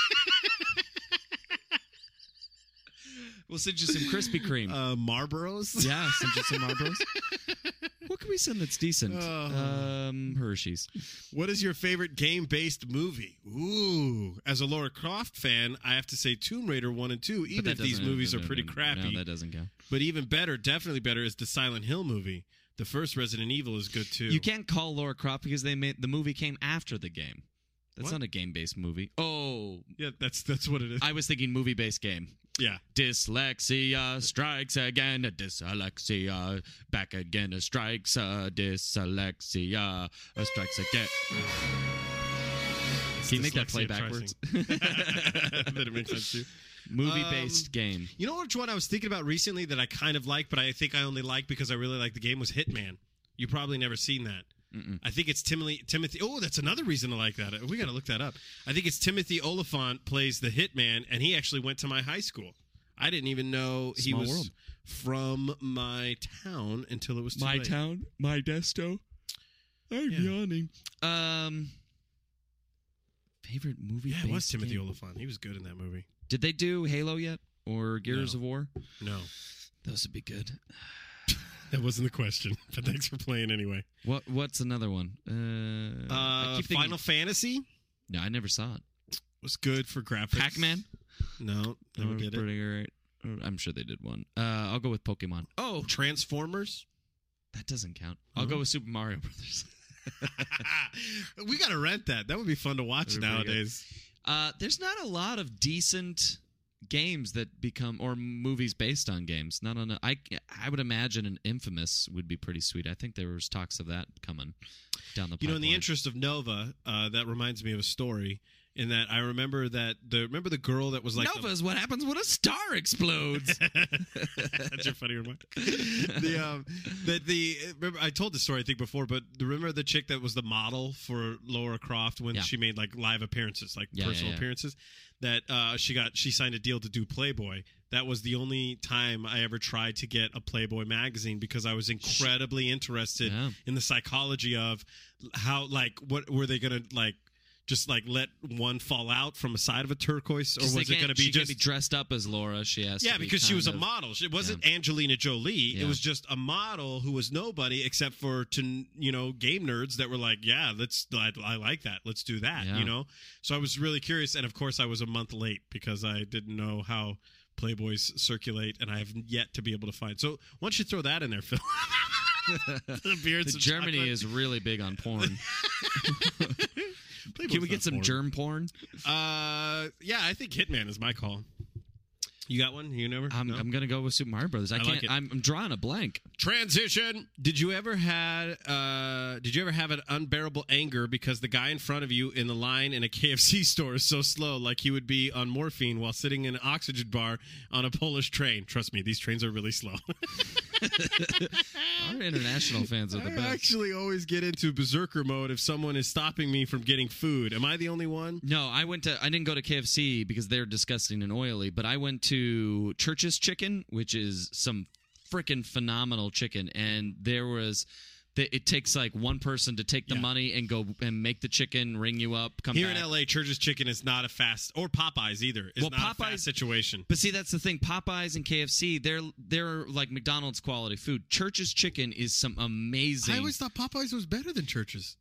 We'll send you some Krispy Kreme. Marlboros? Yeah, send you some Marlboros. What can we send that's decent? Hershey's. What is your favorite game-based movie? Ooh. As a Lara Croft fan, I have to say Tomb Raider 1 and 2, even if these movies are pretty crappy. No, that doesn't count. But even better, definitely better, is the Silent Hill movie. The first Resident Evil is good, too. You can't call Lara Croft because the movie came after the game. That's not a game-based movie. Oh. Yeah, that's what it is. I was thinking movie-based game. Yeah. Dyslexia strikes again. Dyslexia back again. Strikes. Dyslexia strikes again. Can you make that play backwards? That it makes sense too. Movie-based game. You know which one I was thinking about recently that I kind of like, but I think I only like because I really like the game was Hitman. You probably never seen that. Mm-mm. I think it's Timothy. Oh, that's another reason to like that. We got to look that up. I think it's Timothy Oliphant plays the hitman, and he actually went to my high school. I didn't even know he Small was world. from my town until it was too My late. town, my desto. I'm yawning. Favorite movie? Yeah, it was Timothy Oliphant. He was good in that movie. Did they do Halo yet or Gears of War? No, those would be good. That wasn't the question, but thanks for playing anyway. What's another one? I keep thinking, Final Fantasy? No, I never saw it. Was good for graphics. Pac-Man? No, never did it. Pretty great. I'm sure they did one. I'll go with Pokemon. Oh, Transformers? that doesn't count. I'll go with Super Mario Brothers. We got to rent that. That would be fun to watch nowadays. There's not a lot of decent games that become or movies based on games. Not on. I would imagine an Infamous would be pretty sweet. I think there was talks of that coming down the pipeline. You know, in the interest of Nova, that reminds me of a story. In that I remember the girl that was like Nova is what happens when a star explodes. That's your funny remark. Remember, I told this story I think before, but remember the chick that was the model for Lara Croft when she made like live appearances, like personal appearances. That she signed a deal to do Playboy. That was the only time I ever tried to get a Playboy magazine because I was incredibly interested in the psychology of how, like, what were they going to like just like let one fall out from a side of a turquoise, or 'Cause was it going to be she just can't be dressed up as Laura? She has. yeah, to be because she was a kind of- model. It wasn't Angelina Jolie. Yeah. It was just a model who was nobody except for game nerds that were like, yeah, I like that. Let's do that. Yeah. So I was really curious, and of course I was a month late because I didn't know how Playboys circulate, and I have yet to be able to find. So why don't you throw that in there, Phil? The beards of Germany chocolate. is really big on porn. Playboy's Can we get not some porn. germ porn? Yeah, I think Hitman is my call. You got one? You never? I'm No? going to go with Super Mario Brothers. I like can't. it. I'm drawing a blank. Transition. Did you ever have an unbearable anger because the guy in front of you in the line in a KFC store is so slow, like he would be on morphine while sitting in an oxygen bar on a Polish train? Trust me, these trains are really slow. Our international fans are the I best. actually always get into berserker mode if someone is stopping me from getting food. Am I the only one? No, I didn't go to KFC because they're disgusting and oily, but I went to Church's Chicken, which is some freaking phenomenal chicken, and it takes like one person to take the money and go and make the chicken, ring you up, come Here back. in LA, Church's Chicken is not a fast, or Popeyes either, is not a fast situation. But see, that's the thing. Popeyes and KFC, they're like McDonald's quality food. Church's Chicken is some amazing. I always thought Popeyes was better than Church's.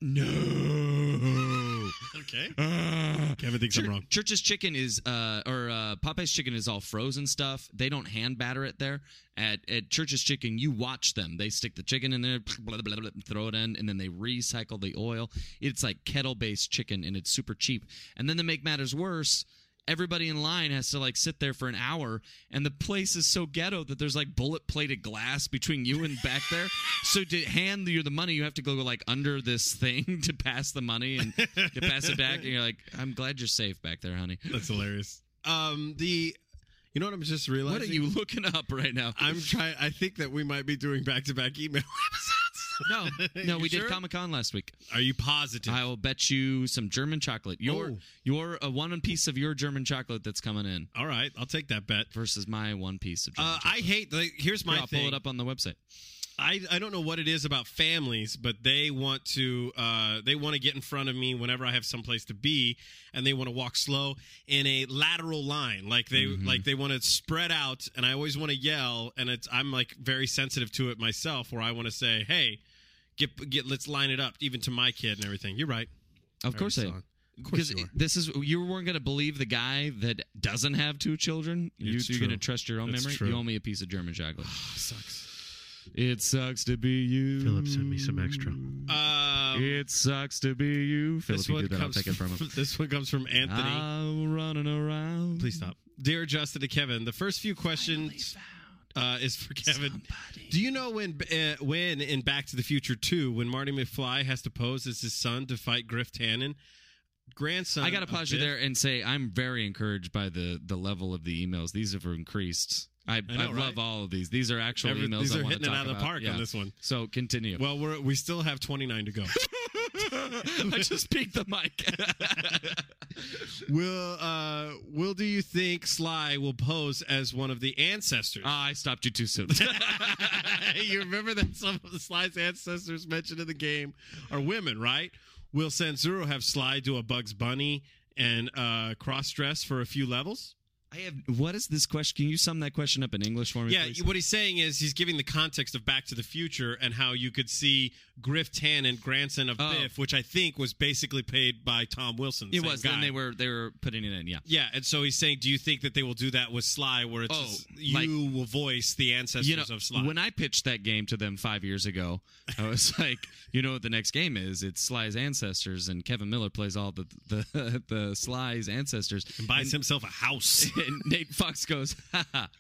No. Okay. Kevin thinks I'm wrong. Church's Chicken is, Popeye's Chicken is all frozen stuff. They don't hand batter it there. At Church's Chicken, you watch them. They stick the chicken in there, blah, blah, blah, throw it in, and then they recycle the oil. It's like kettle-based chicken, and it's super cheap. And then to make matters worse, everybody in line has to like sit there for an hour, and the place is so ghetto that there's like bullet-plated glass between you and back there. So to hand you the money, you have to go like under this thing to pass the money and to pass it back. And you're like, I'm glad you're safe back there, honey. That's hilarious. You know what I'm just realizing? What are you looking up right now? I think that we might be doing back-to-back email episodes. No, we sure? did Comic-Con last week. Are you positive? I will bet you some German chocolate. Your one piece of your German chocolate that's coming in All right, I'll take that bet. versus my one piece of German chocolate. I hate. Here's my Here, I'll thing. pull it up on the website. I don't know what it is about families, but they want to get in front of me whenever I have someplace to be, and they want to walk slow in a lateral line, like they want to spread out, and I always want to yell, and I'm like very sensitive to it myself, where I want to say, hey, let's line it up, even to my kid and everything. You're right. Of course I am. Because you weren't going to believe the guy that doesn't have two children. You're going to trust your own That's memory. true. You owe me a piece of German chocolate. Sucks. It sucks to be you. Philip, send me some extra. It sucks to be you. Philip, This you one do that. I'll comes take it from him. This one comes from Anthony. I'm running around. Please stop. Dear Justin and Kevin, the first few questions is for Kevin. Do you know when in Back to the Future 2, when Marty McFly has to pose as his son to fight Griff Tannen, grandson? I got to pause you there and say I'm very encouraged by the level of the emails. These have increased. I love right? all of these. These are actual emails. These I are want hitting to it talk out of the about. park on this one. So continue. Well, we still have 29 to go. I just peeked the mic. Will do you think Sly will pose as one of the ancestors? I stopped you too soon. You remember that some of the Sly's ancestors mentioned in the game are women, right? Will Sanzuro have Sly do a Bugs Bunny and cross-dress for a few levels? What is this question? Can you sum that question up in English for me, Yeah, please? what he's saying is he's giving the context of Back to the Future and how you could see Griff Tannen, grandson of Biff, which I think was basically played by Tom Wilson. It was. Then they were putting it in, yeah. Yeah, and so he's saying, do you think that they will do that with Sly, where it's you will voice the ancestors of Sly? When I pitched that game to them 5 years ago, I was like, you know what the next game is? It's Sly's ancestors, and Kevin Miller plays all the Sly's ancestors. And buys himself a house. And Nate Fox goes, ha ha.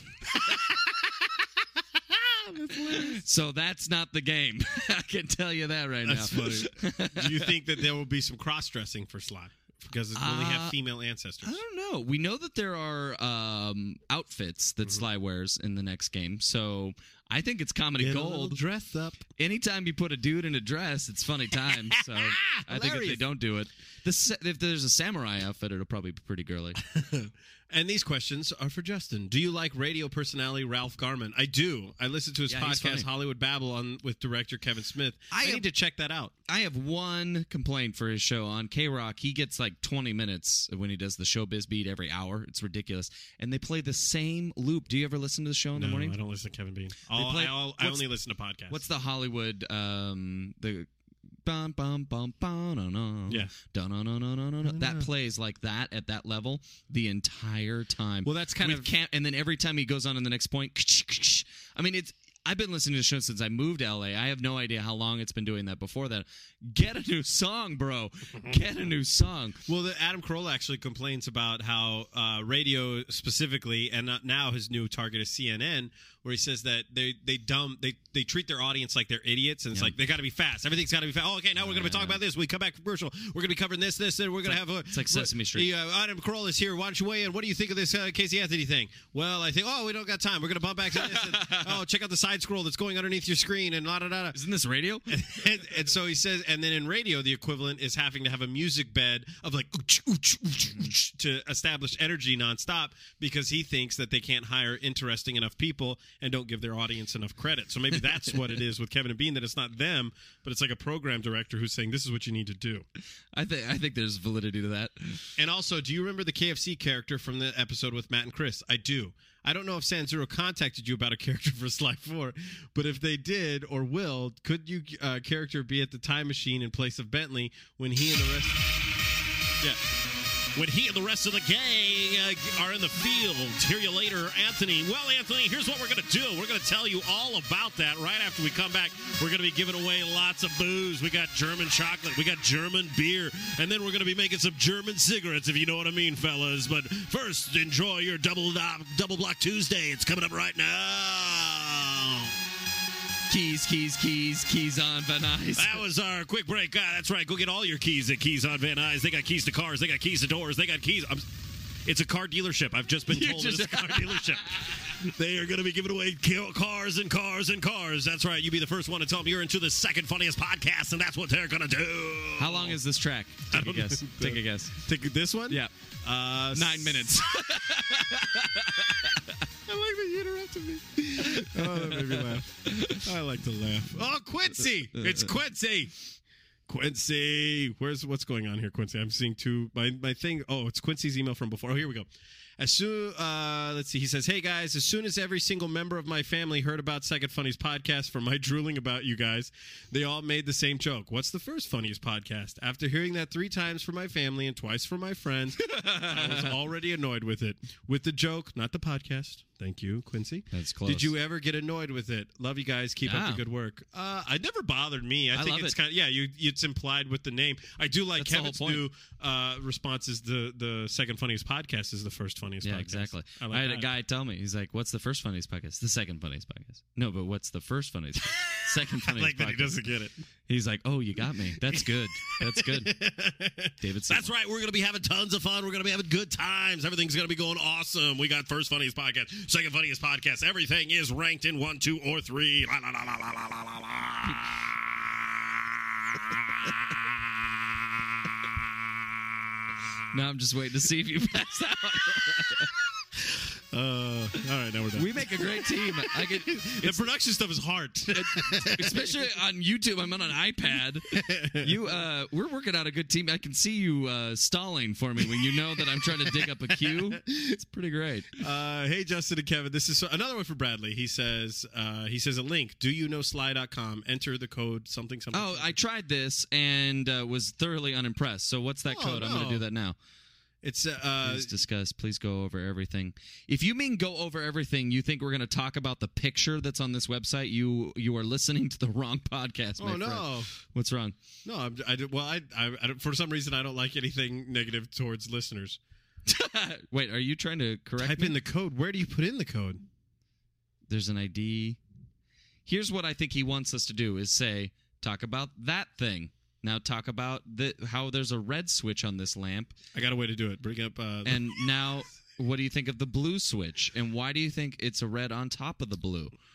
So that's not the game. I can tell you that right That's now. funny. Do you think that there will be some cross-dressing for Sly? Because will he have female ancestors? I don't know. We know that there are outfits that Sly wears in the next game, so I think it's comedy Get a little gold. dress up. Anytime you put a dude in a dress, it's funny times. So I think if they don't do it, if there's a samurai outfit, it'll probably be pretty girly. And these questions are for Justin. Do you like radio personality Ralph Garman? I do. I listen to his Yeah, he's funny. podcast, Hollywood Babble, with director Kevin Smith. I need to check that out. I have one complaint for his show on K-Rock. He gets like 20 minutes when he does the Showbiz Beat every hour. It's ridiculous. And they play the same loop. Do you ever listen to the show in the morning? I don't listen to Kevin Bean. I only listen to podcasts. What's the Hollywood, the bum bum bum bum no no Yeah. no that plays like that at that level the entire time. Well, that's kind of and then every time he goes on in the next point, I mean, I've been listening to the show since I moved to LA. I have no idea how long it's been doing that before that. Get a new song, bro. Get a new song. Well, Adam Carolla actually complains about how radio specifically, and now his new target is CNN, where he says that they treat their audience like they're idiots, and it's like they got to be fast. Everything's got to be fast. Oh, okay, now we're going to be talking about this. We come back from commercial. We're going to be covering this, and we're going to have it's like Sesame Street. Adam Carolla is here. Why don't you weigh in? What do you think of this Casey Anthony thing? Well, I think, we don't got time. We're going to bump back to this. And, check out the side scroll that's going underneath your screen, and la-da-da-da. Isn't this radio? and so he says, and then in radio, the equivalent is having to have a music bed of like to establish energy nonstop, because he thinks that they can't hire interesting enough people and don't give their audience enough credit. So maybe that's what it is with Kevin and Bean, that it's not them, but it's like a program director who's saying, this is what you need to do. I think there's validity to that. And also, do you remember the KFC character from the episode with Matt and Chris? I do. I don't know if San Zero contacted you about a character for Sly 4, but if they did or will, could you character be at the time machine in place of Bentley when he and the rest... Yeah. When he and the rest of the gang are in the field. Hear you later, Anthony. Well, Anthony, here's what we're going to do. We're going to tell you all about that right after we come back. We're going to be giving away lots of booze. We got German chocolate. We got German beer. And then we're going to be making some German cigarettes, if you know what I mean, fellas. But first, enjoy your Double Block Tuesday. It's coming up right now. Keys on Van Nuys. That was our quick break. That's right. Go get all your keys at Keys on Van Nuys. They got keys to cars. They got keys to doors. They got keys. It's a car dealership. I've just been told it's a car dealership. They are going to be giving away cars and cars and cars. That's right. You be the first one to tell them you're into the second funniest podcast, and that's what they're going to do. How long is this track? Take a guess. Take a guess. Take this one? Yeah. 9 minutes. I like that you interrupted me. Oh, that made me laugh. I like to laugh. Oh, Quincy! It's Quincy! Quincy! What's going on here, Quincy? I'm seeing my thing. Oh, it's Quincy's email from before. Oh, here we go. Let's see. He says, "Hey guys, as soon as every single member of my family heard about Second Funniest Podcast from my drooling about you guys, they all made the same joke. What's the first funniest podcast? After hearing that 3 times from my family and twice from my friends, I was already annoyed with it. With the joke, not the podcast. Thank you, Quincy. That's close. Did you ever get annoyed with it? Love you guys. Keep up the good work. It never bothered me. I think it's kind of it's implied with the name. I do like Kevin's new response is the second funniest podcast is the first funniest podcast. Yeah, exactly. I had a guy tell me, he's like, "What's the first funniest podcast?" The second funniest podcast. No, but what's the first funniest? Second funniest. Like that he doesn't get it. He's like, "Oh, you got me. That's good. That's good." David. That's right. We're going to be having tons of fun. We're going to be having good times. Everything's going to be going awesome. We got first funniest podcast, second funniest podcast. Everything is ranked in 1, 2, or 3. La, la, la, la, la, la, la, la. Now I'm just waiting to see if you pass out. All right, now we're done. We make a great team. The production stuff is hard, especially on YouTube. I'm on an iPad. We're working out a good team. I can see you stalling for me when you know that I'm trying to dig up a cue. It's pretty great. Hey, Justin and Kevin. This is another one for Bradley. He says a link. DoYouKnowSly.com. Enter the code something. Oh, I tried this and was thoroughly unimpressed. So what's that code? No. I'm going to do that now. It's please discuss. Please go over everything. If you mean go over everything, you think we're going to talk about the picture that's on this website? You are listening to the wrong podcast. My friend. What's wrong? No, I for some reason I don't like anything negative towards listeners. Wait, are you trying to correct? Type in the code. Where do you put in the code? There's an ID. Here's what I think he wants us to do: is say talk about that thing. Now talk about how there's a red switch on this lamp. I got a way to do it. Bring up... and now, what do you think of the blue switch? And why do you think it's a red on top of the blue?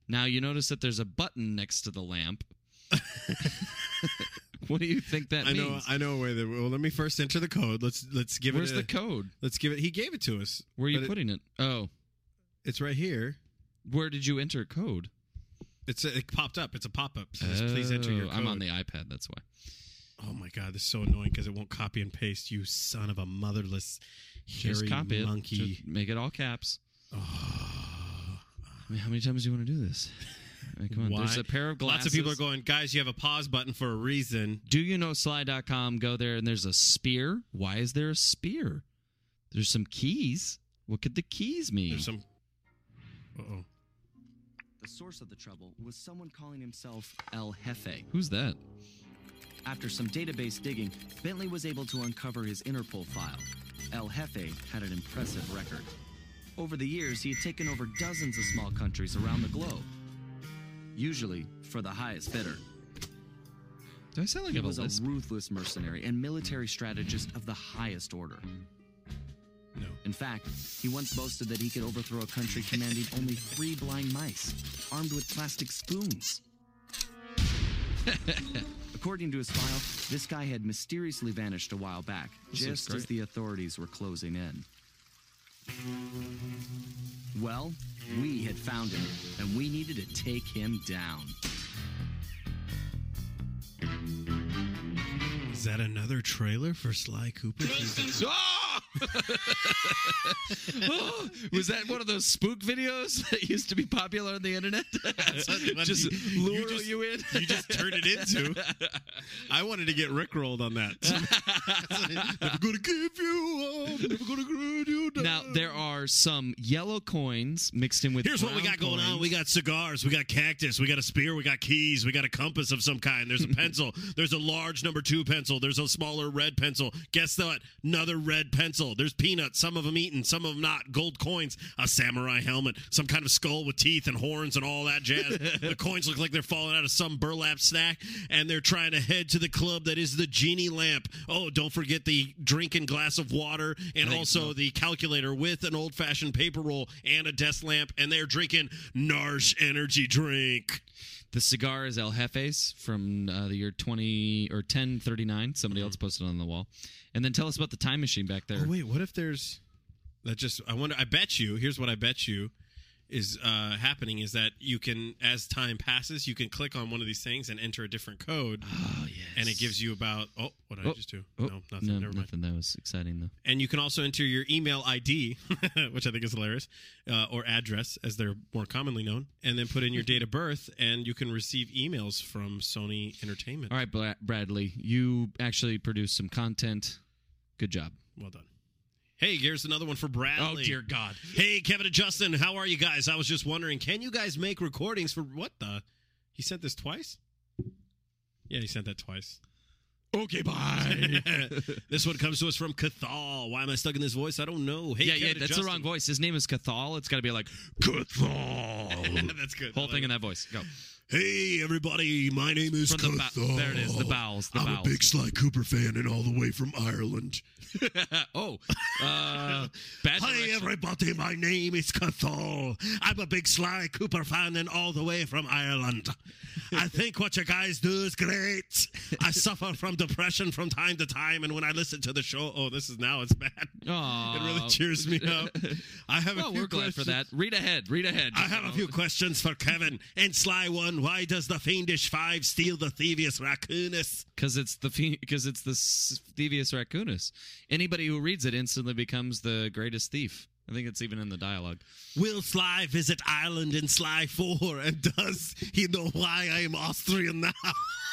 Now, you notice that there's a button next to the lamp. What do you think that means? I know where well, let me first enter the code. Let's give Where's it the code? Let's give it. He gave it to us. Where are you putting it? Oh. It's right here. Where did you enter code? It popped up. It's a pop-up. It says, please enter your code. I'm on the iPad, that's why. Oh my god, this is so annoying because it won't copy and paste. You son of a motherless hairy Just copy monkey. it. Just make it all caps. Oh. I mean, how many times do you want to do this? I mean, come on. Why? There's a pair of glasses. Lots of people are going, guys, you have a pause button for a reason. Do you know Sly.com? Go there and there's a spear. Why is there a spear? There's some keys. What could the keys mean? There's some. Uh-oh. The source of the trouble was someone calling himself El Jefe. Who's that? After some database digging, Bentley was able to uncover his Interpol file. El Jefe had an impressive record. Over the years, he had taken over dozens of small countries around the globe, usually for the highest bidder. Do I sound like He I have was a a lisp? ruthless mercenary and military strategist of the highest order. No. In fact, he once boasted that he could overthrow a country commanding only 3 blind mice, armed with plastic spoons. According to his file, this guy had mysteriously vanished a while back, This looks just as great. the authorities were closing in. Well, we had found him, and we needed to take him down. Is that another trailer for Sly Cooper? Oh! Was that one of those spook videos that used to be popular on the internet? Just lure you in? You just turned it into. I wanted to get rickrolled on that. Never gonna give you up. Never gonna grind you down. Now, there are some yellow coins mixed in with Here's what we brown got going on. coins. We got cigars, we got cactus, we got a spear, we got keys, we got a compass of some kind. There's a pencil. There's a large number 2 pencil. There's a smaller red pencil. Guess what? Another red pencil. There's peanuts, some of them eaten, some of them not. Gold coins, a samurai helmet, some kind of skull with teeth and horns and all that jazz. The coins look like they're falling out of some burlap snack, and they're trying to head to the club that is the Genie Lamp. Oh, don't forget the drinking glass of water and also the calculator with an old-fashioned paper roll and a desk lamp, and they're drinking Narsh energy drink. The cigar is El Jefe's from the year 1039. Somebody else posted it on the wall. And then tell us about the time machine back there. Oh wait, what if there's that? Just I wonder. I bet you. Here's what I bet you is happening is that you can, as time passes, you can click on one of these things and enter a different code. Oh, yes. And it gives you about. Oh, what did I just do? Oh, No, nothing. No, Never mind. nothing. That was exciting, though. And you can also enter your email ID, which I think is hilarious, or address, as they're more commonly known, and then put in your date of birth, and you can receive emails from Sony Entertainment. All right, Bradley, you actually produced some content. Good job. Well done. Hey, here's another one for Bradley. Oh, dear God. Hey, Kevin and Justin, how are you guys? I was just wondering, can you guys make recordings for What the? He sent this twice? Yeah, he sent that twice. Okay, bye. This one comes to us from Cathal. Why am I stuck in this voice? I don't know. Hey, yeah, Kevin and that's the Justin. wrong voice. His name is Cathal. It's got to be like, Cathal. That's good. Whole thing in that voice. Go. Hey, everybody, my name is From the Cathal. there it is, the bowels. The I'm bowels. a big Sly Cooper fan and all the way from Ireland. Oh, bad Hi, direction. everybody, my name is Cathal. I'm a big Sly Cooper fan and all the way from Ireland. I think what you guys do is great. I suffer from depression from time to time, and when I listen to the show, it's bad. Aw. It really cheers me up. I have a Well, few we're glad for questions. that. Read ahead. I have a few questions for Kevin. And Sly 1, why does the Fiendish 5 steal the Thievius Raccoonus? Because it's the Thievius Raccoonus. Anybody who reads it instantly becomes the greatest thief. I think it's even in the dialogue. Will Sly visit Ireland in Sly 4? And does he know why I am Austrian now?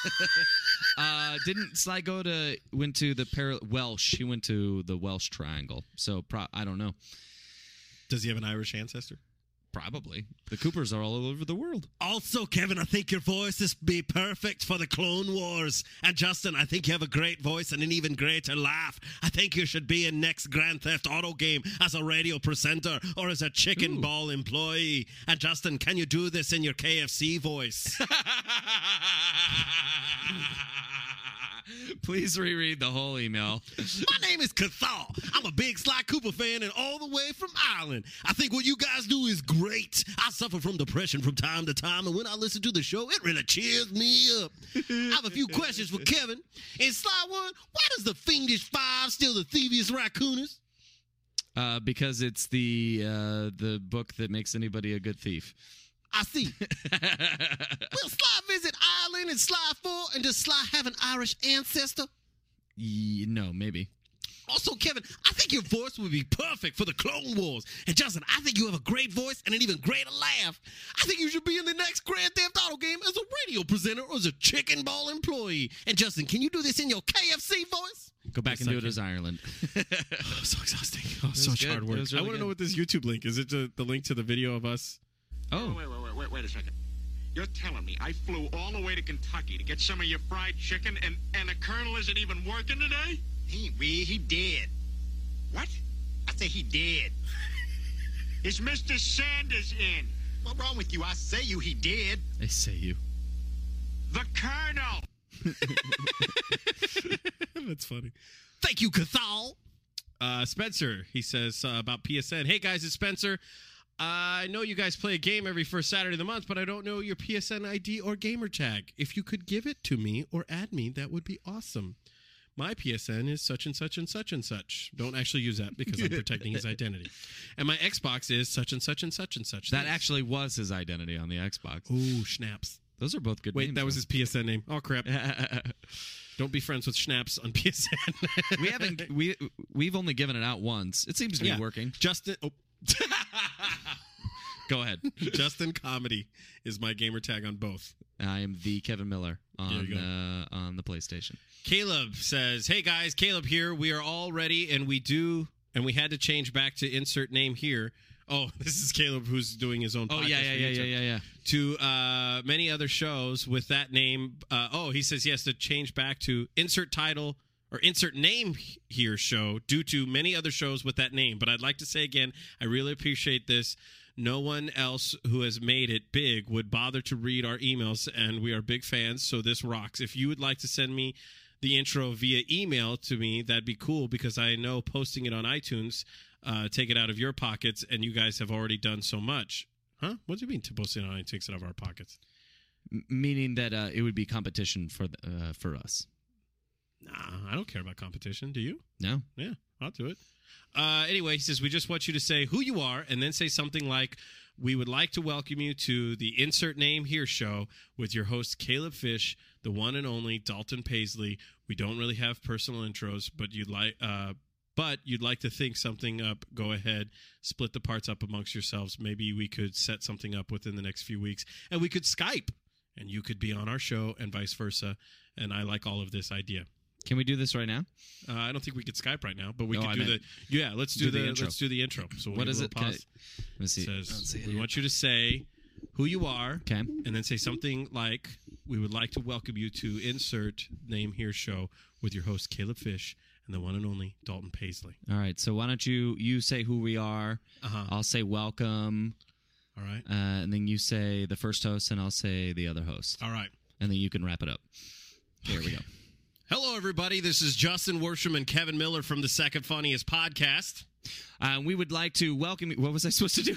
Didn't Sly went to the Welsh? He went to the Welsh Triangle. So I don't know. Does he have an Irish ancestor? Probably. The Coopers are all over the world. Also, Kevin, I think your voice is be perfect for the Clone Wars. And Justin, I think you have a great voice and an even greater laugh. I think you should be in next Grand Theft Auto game as a radio presenter or as a chicken ball employee. And Justin, can you do this in your KFC voice? Please reread the whole email. My name is Cathal. I'm a big Sly Cooper fan and all the way from Ireland. I think what you guys do is great. I suffer from depression from time to time, and when I listen to the show, it really cheers me up. I have a few questions for Kevin. In Sly 1, why does the Fiendish Five steal the Thievius Raccoonus? Because it's the book that makes anybody a good thief. I see. Will Sly visit Ireland in Sly 4, and does Sly have an Irish ancestor? No, maybe. Also, Kevin, I think your voice would be perfect for the Clone Wars. And Justin, I think you have a great voice and an even greater laugh. I think you should be in the next Grand Theft Auto game as a radio presenter or as a chicken ball employee. And Justin, can you do this in your KFC voice? Go back and do it as Ireland. So exhausting. Oh, such good. hard work. It was really I want to good. know what this YouTube link is. It the link to the video of us? Oh, Wait a second. You're telling me I flew all the way to Kentucky to get some of your fried chicken and the colonel isn't even working today? He did. What? I say he did. Is Mr. Sanders in? What's wrong with you? I say he did. I say you. The colonel! That's funny. Thank you, Cathal. Spencer, he says about PSN. Hey, guys, it's Spencer. I know you guys play a game every first Saturday of the month, but I don't know your PSN ID or gamer tag. If you could give it to me or add me, that would be awesome. My PSN is such and such and such and such. Don't actually use that because I'm protecting his identity. And my Xbox is such and such and such and such. That actually was his identity on the Xbox. Ooh, Schnaps. Those are both good Wait, names. that was his PSN name. Oh, crap. Don't be friends with Schnaps on PSN. We've only given it out once. It seems to be working. Justin. Oh. Go ahead. Justin Comedy is my gamer tag on both. I am the Kevin Miller on the PlayStation. Caleb says, "Hey guys, Caleb here. We are all ready, and we had to change back to insert name here. Oh, this is Caleb who's doing his own podcast. Oh, yeah. To many other shows with that name. He says he has to change back to insert title or insert name here show due to many other shows with that name. But I'd like to say again, I really appreciate this. No one else who has made it big would bother to read our emails, and we are big fans, so this rocks. If you would like to send me the intro via email to me, that'd be cool, because I know posting it on iTunes, take it out of your pockets, and you guys have already done so much." Huh? What do you mean to posting it on iTunes, takes it out of our pockets? Meaning that it would be competition for us. Nah, I don't care about competition. Do you? No. Yeah, I'll do it. Anyway, he says, we just want you to say who you are and then say something like, "We would like to welcome you to the Insert Name Here show with your host, Caleb Fish, the one and only Dalton Paisley. We don't really have personal intros, but you'd like to think something up. Go ahead, split the parts up amongst yourselves. Maybe we could set something up within the next few weeks, and we could Skype, and you could be on our show and vice versa. And I like all of this idea." Can we do this right now? I don't think we could Skype right now, but we could I do meant- let's do the intro. Let's do the intro. So What is it? Pause. Let's see. It says, we want you to say who you are, Okay. and then say something like, "We would like to welcome you to Insert Name Here show with your host, Caleb Fish, and the one and only Dalton Paisley." All right. So why don't you say who we are? I'll say welcome. All right. And then you say the first host, and I'll say the other host. All right. And then you can wrap it up. Here we go. Hello, everybody. This is Justin Worsham and Kevin Miller from the Second Funniest Podcast. We would like to welcome you. What was I supposed to do?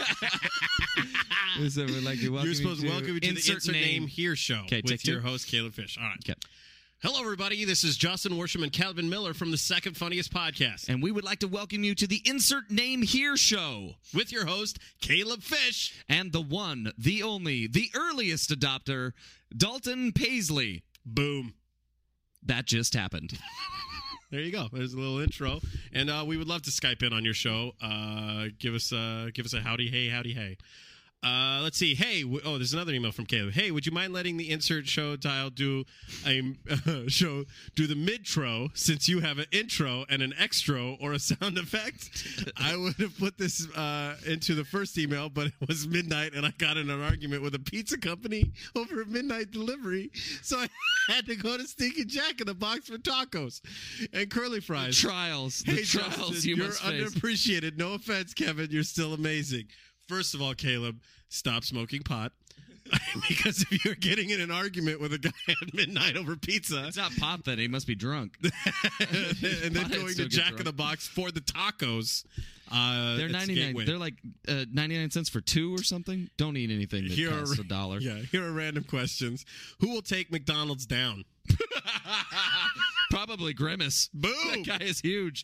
We said we'd like to welcome You're supposed to welcome you to the insert Insert Name Here show Okay, with take your two. host, Caleb Fish. All right. Okay. Hello, everybody. This is Justin Worsham and Kevin Miller from the Second Funniest Podcast. And we would like to welcome you to the Insert Name Here show With your host, Caleb Fish. and the one, the only, the earliest adopter, Dalton Paisley. Boom. That just happened. There you go. There's a little intro. And we would love to Skype in on your show. Give us a howdy, hey. Let's see. Hey, there's another email from Caleb. Hey, would you mind letting the insert show dial do the midtro, since you have an intro and an extro or a sound effect? I would have put this into the first email, but it was midnight and I got in an argument with a pizza company over a midnight delivery, so I had to go to Stinky Jack in the box for tacos and curly fries. Trials. Hey, The trials Justin, you you're must face. underappreciated. No offense, Kevin. You're still amazing. First of all, Caleb, stop smoking pot. Because if you're getting in an argument with a guy at midnight over pizza, It's not pot then. He must be drunk. and then Potheads going to still get Jack in drunk. the Box for the tacos, They're it's 99. gateway. They're like 99 cents for 2 or something. Don't eat anything that Here are- costs $1. Yeah, here are random questions. Who will take McDonald's down? Probably Grimace. Boom! That guy is huge.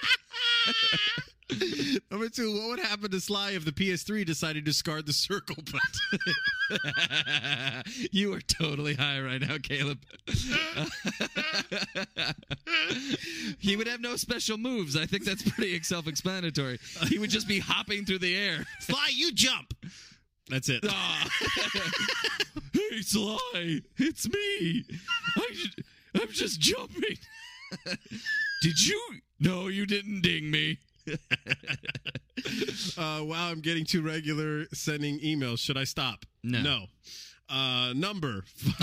Number 2, what would happen to Sly if the PS3 decided to discard the circle button? You are totally high right now, Caleb. He would have no special moves. I think that's pretty self-explanatory. He would just be hopping through the air. Sly, you jump! That's it. Hey, Sly, it's me. I'm just jumping. Did you? No, you didn't ding me. Wow, I'm getting too regular sending emails. Should I stop? No. Number.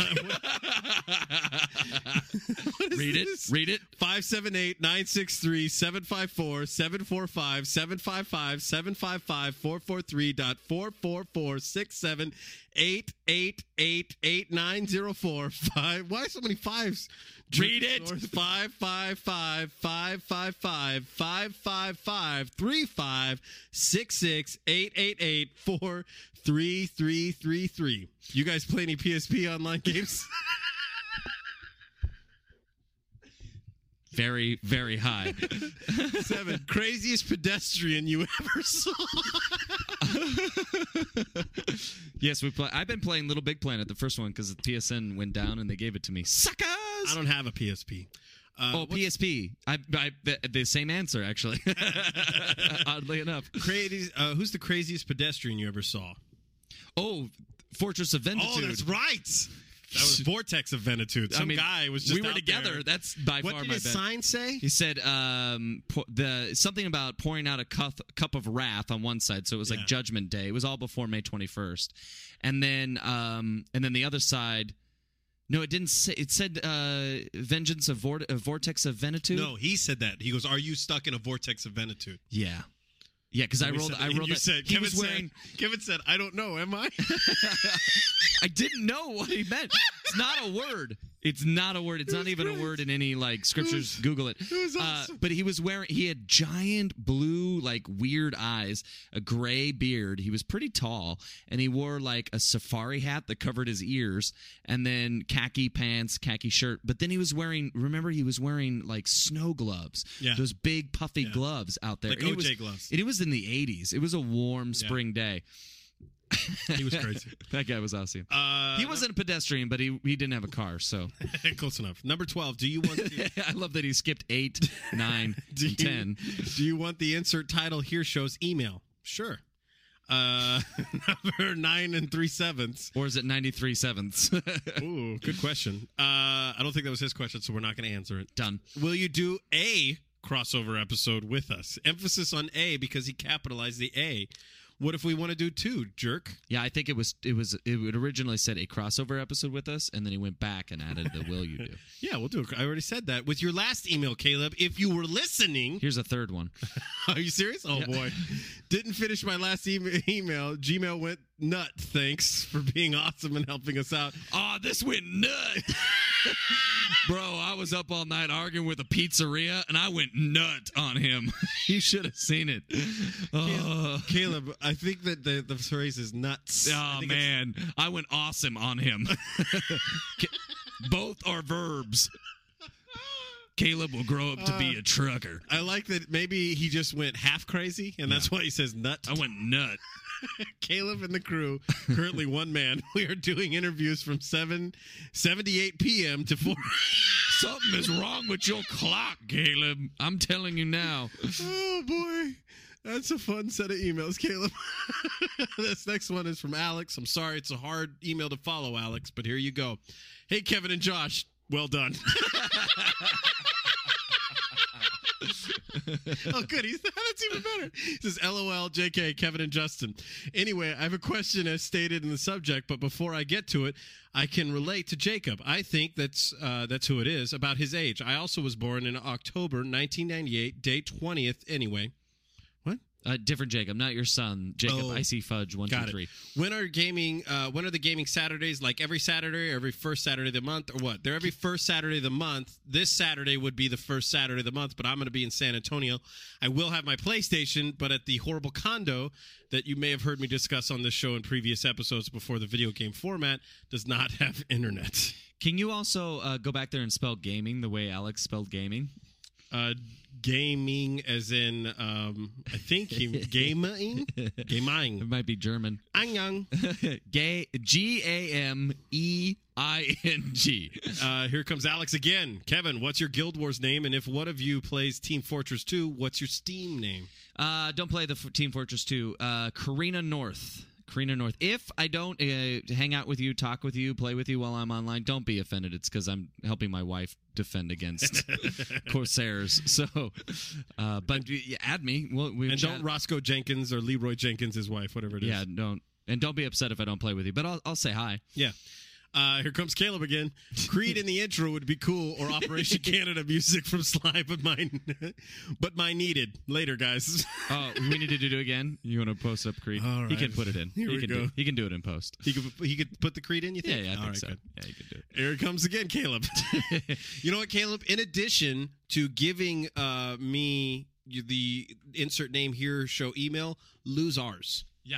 Read it. Read it. 578-963-754-755-443.44678888904. Why so many fives? Read it. 555-555-555-555-356-888-43333. You guys play any PSP online games? Very, very high. 7, craziest pedestrian you ever saw. Yes, I've been playing Little Big Planet, the first one, because the PSN went down and they gave it to me. Suckers! I don't have a PSP. PSP. The same answer, actually. Oddly enough. Who's the craziest pedestrian you ever saw? Oh, Fortress of Venitude. Oh, that's right. That was Vortex of Venitude. Some guy was just we were out together. there. That's by What far did my his bet. sign say? He said something about pouring out a cup of wrath on one side, so it was like Judgment Day. It was all before May 21st, and then the other side. No, it didn't say. It said vengeance of Vortex of Venitude. No, he said that. He goes, "Are you stuck in a vortex of Venitude?" Yeah. Yeah, because I rolled. You that. said, He Kevin was wearing. Kevin said, "I don't know. Am I?" I didn't know what he meant. It's not a word. It's not a word. It's not even a word in any like scriptures. Google it. It was awesome. But he was wearing. He had giant blue, like weird eyes, a gray beard. He was pretty tall, and he wore like a safari hat that covered his ears, and then khaki pants, khaki shirt. But then he was wearing. Remember, he was wearing like snow gloves. Yeah. Those big puffy gloves out there. Like And OJ gloves. It was in the 80s. It was a warm spring day. He was crazy. That guy was awesome. He wasn't a pedestrian, but he didn't have a car, so. Close enough. Number 12. Do you want to... I love that he skipped 8, 9, and 10. Do you want the insert title here shows email? Sure. Number 9 and 3/7. Or is it 93 sevenths? Ooh, good question. I don't think that was his question, so we're not going to answer it. Done. Will you do a crossover episode with us? Emphasis on A because he capitalized the A. What if we want to do 2, jerk? Yeah, I think it originally said a crossover episode with us, and then he went back and added the will you do. Yeah, we'll do it. I already said that. With your last email, Caleb, if you were listening... Here's a third one. Are you serious? Oh, boy. Didn't finish my last email. Gmail went nut. Thanks for being awesome and helping us out. Oh, this went nut. Bro, I was up all night arguing with a pizzeria, and I went nut on him. You should have seen it. Caleb, I think that the phrase is nuts. Oh, man. I went awesome on him. Both are verbs. Caleb will grow up to be a trucker. I like that maybe he just went half crazy, and that's why he says nut. I went nut. Caleb and the crew, currently one man. We are doing interviews from 7:78 p.m. to 4. Something is wrong with your clock, Caleb. I'm telling you now. Oh, boy. That's a fun set of emails, Caleb. This next one is from Alex. I'm sorry it's a hard email to follow, Alex, but here you go. Hey, Kevin and Josh. Well done. Oh, good. That's even better. He says, LOL, JK, Kevin and Justin. Anyway, I have a question as stated in the subject, but before I get to it, I can relate to Jacob. I think that's who it is, about his age. I also was born in October 1998, day 20th anyway. What? Different Jacob, not your son. Jacob, Icy Fudge, 1, 2, 3. When are the gaming Saturdays? Like every Saturday or every first Saturday of the month, or what? They're every first Saturday of the month. This Saturday would be the first Saturday of the month, but I'm going to be in San Antonio. I will have my PlayStation, but at the horrible condo that you may have heard me discuss on this show in previous episodes before the video game format does not have internet. Can you also go back there and spell gaming the way Alex spelled gaming? Gaming as in, I think gaming? Gaming. It might be German. Angang. Gaming. Here comes Alex again. Kevin, what's your Guild Wars name? And if one of you plays Team Fortress 2, what's your Steam name? Don't play the Team Fortress 2. Karina North. Karina North. If I don't hang out with you, talk with you, play with you while I'm online, don't be offended. It's because I'm helping my wife defend against Corsairs. So, but add me. And don't Roscoe Jenkins or Leroy Jenkins, his wife, whatever it is. Yeah, don't. And don't be upset if I don't play with you. But I'll say hi. Yeah. Here comes Caleb again. Creed in the intro would be cool, or Operation Canada music from Sly, but mine needed. Later, guys. Oh, we need to do it again? You want to post up Creed? All right. He can put it in. Here we go. He can do it in post. He could put the Creed in, you think? Yeah, I think right, so. Good. Yeah, he could do it. Here it comes again, Caleb. You know what, Caleb? In addition to giving me the insert name here show email, lose ours. Yeah.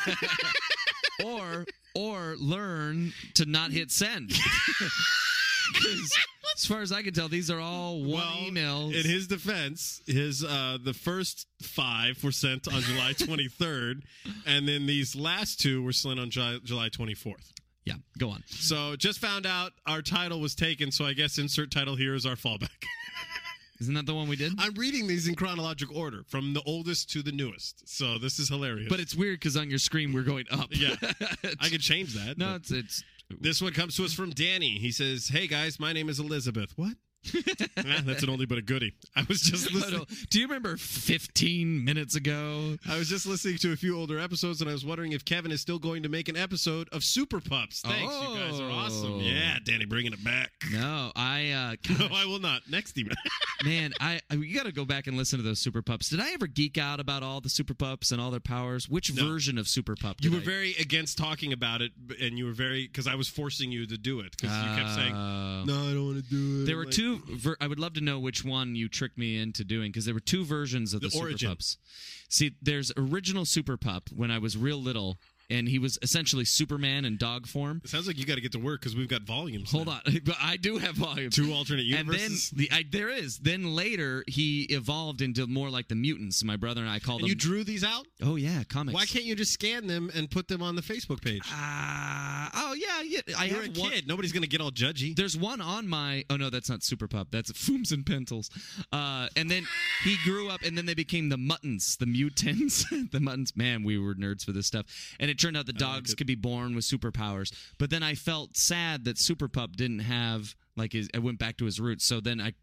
Or learn to not hit send. Because as far as I can tell, these are all emails. In his defense, the first 5 were sent on July 23rd, and then these last 2 were sent on July 24th. Yeah, go on. So just found out our title was taken, so I guess insert title here is our fallback. Isn't that the one we did? I'm reading these in chronological order, from the oldest to the newest. So this is hilarious. But it's weird because on your screen we're going up. Yeah, I could change that. No, it's. This one comes to us from Danny. He says, "Hey guys, my name is Elizabeth." What? That's an oldie but a goodie. I was just listening. Do you remember 15 minutes ago? I was just listening to a few older episodes, and I was wondering if Kevin is still going to make an episode of Super Pups. Thanks, you guys are awesome. Yeah, Danny, bringing it back. No, no, I will not. Next email. Man, you got to go back and listen to those Super Pups. Did I ever geek out about all the Super Pups and all their powers? Which version of Super Pup? You were very against talking about it, and you were because I was forcing you to do it because you kept saying, "No, I don't want to do it." There were two. I would love to know which one you tricked me into doing because there were 2 versions of the Super Pups. See, there's original Super Pup when I was real little. And he was essentially Superman in dog form. It sounds like you got to get to work because we've got volumes. Hold on. But I do have volumes. 2 alternate universes. And then, there is. Then later, he evolved into more like the mutants. My brother and I called them. You drew these out? Oh, yeah, comics. Why can't you just scan them and put them on the Facebook page? You're a kid. Nobody's going to get all judgy. There's one on my... Oh, no, that's not Super Pup. That's Fooms and Pentles. And then he grew up, and then they became the Muttons, the mutants. The Muttons. Man, we were nerds for this stuff. And it turned out the dogs could be born with superpowers. But then I felt sad that Super Pup didn't have... I went back to his roots. So then I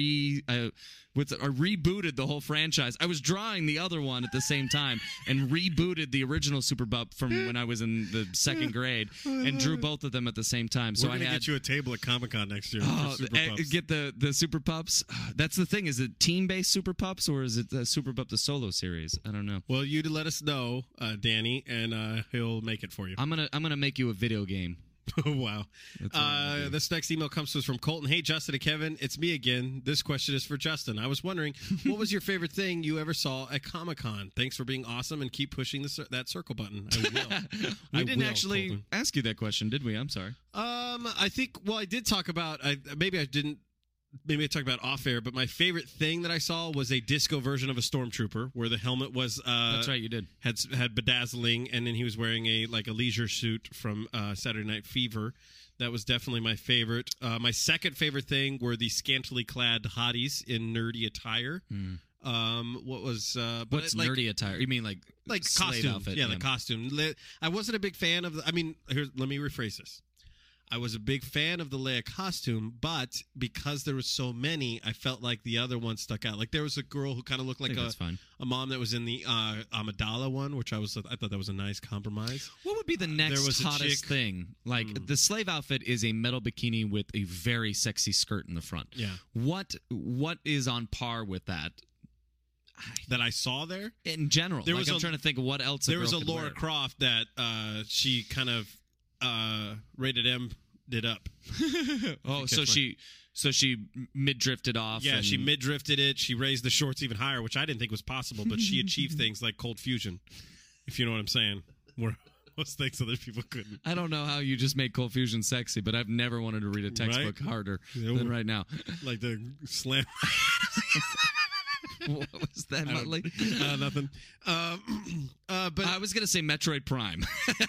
rebooted the whole franchise. I was drawing the other one at the same time and rebooted the original Super Pup from when I was in the 2nd grade and drew both of them at the same time. So We're going to get you a table at Comic-Con next year. Get the Super Pups. That's the thing. Is it team-based Super Pups or is it the Super Pup the solo series? I don't know. Well, you to let us know, Danny, and he'll make it for you. I'm gonna make you a video game. Oh, wow. This next email comes to us from Colton. Hey, Justin and Kevin, it's me again. This question is for Justin. I was wondering, what was your favorite thing you ever saw at Comic-Con? Thanks for being awesome and keep pushing that circle button. I will. We didn't actually ask you that question, did we? I'm sorry. I think, I did talk about, maybe I talked about off air, but my favorite thing that I saw was a disco version of a Stormtrooper where the helmet was that's right, you did. had bedazzling, and then he was wearing a leisure suit from Saturday Night Fever. That was definitely my favorite. My second favorite thing were the scantily clad hotties in nerdy attire. What was what's nerdy attire? You mean like costume outfit? Yeah, the costume. I wasn't a big fan of let me rephrase this. I was a big fan of the Leia costume, but because there were so many, I felt like the other one stuck out. Like there was a girl who kind of looked like a mom that was in the Amidala one, which I thought that was a nice compromise. What would be the next hottest thing? Like the slave outfit is a metal bikini with a very sexy skirt in the front. Yeah. What is on par with that? that I saw there. In general, I'm trying to think of what else. There was a could Laura wear. Croft that she kind of rated M did up. Oh, so she mid drifted off. Yeah, and she mid drifted it. She raised the shorts even higher, which I didn't think was possible, but she achieved things like cold fusion, if you know what I'm saying. Where most things other people couldn't. I don't know how you just made cold fusion sexy, but I've never wanted to read a textbook harder than right now. Like the slam. What was that, Muttley? Nothing. But I was going to say Metroid Prime.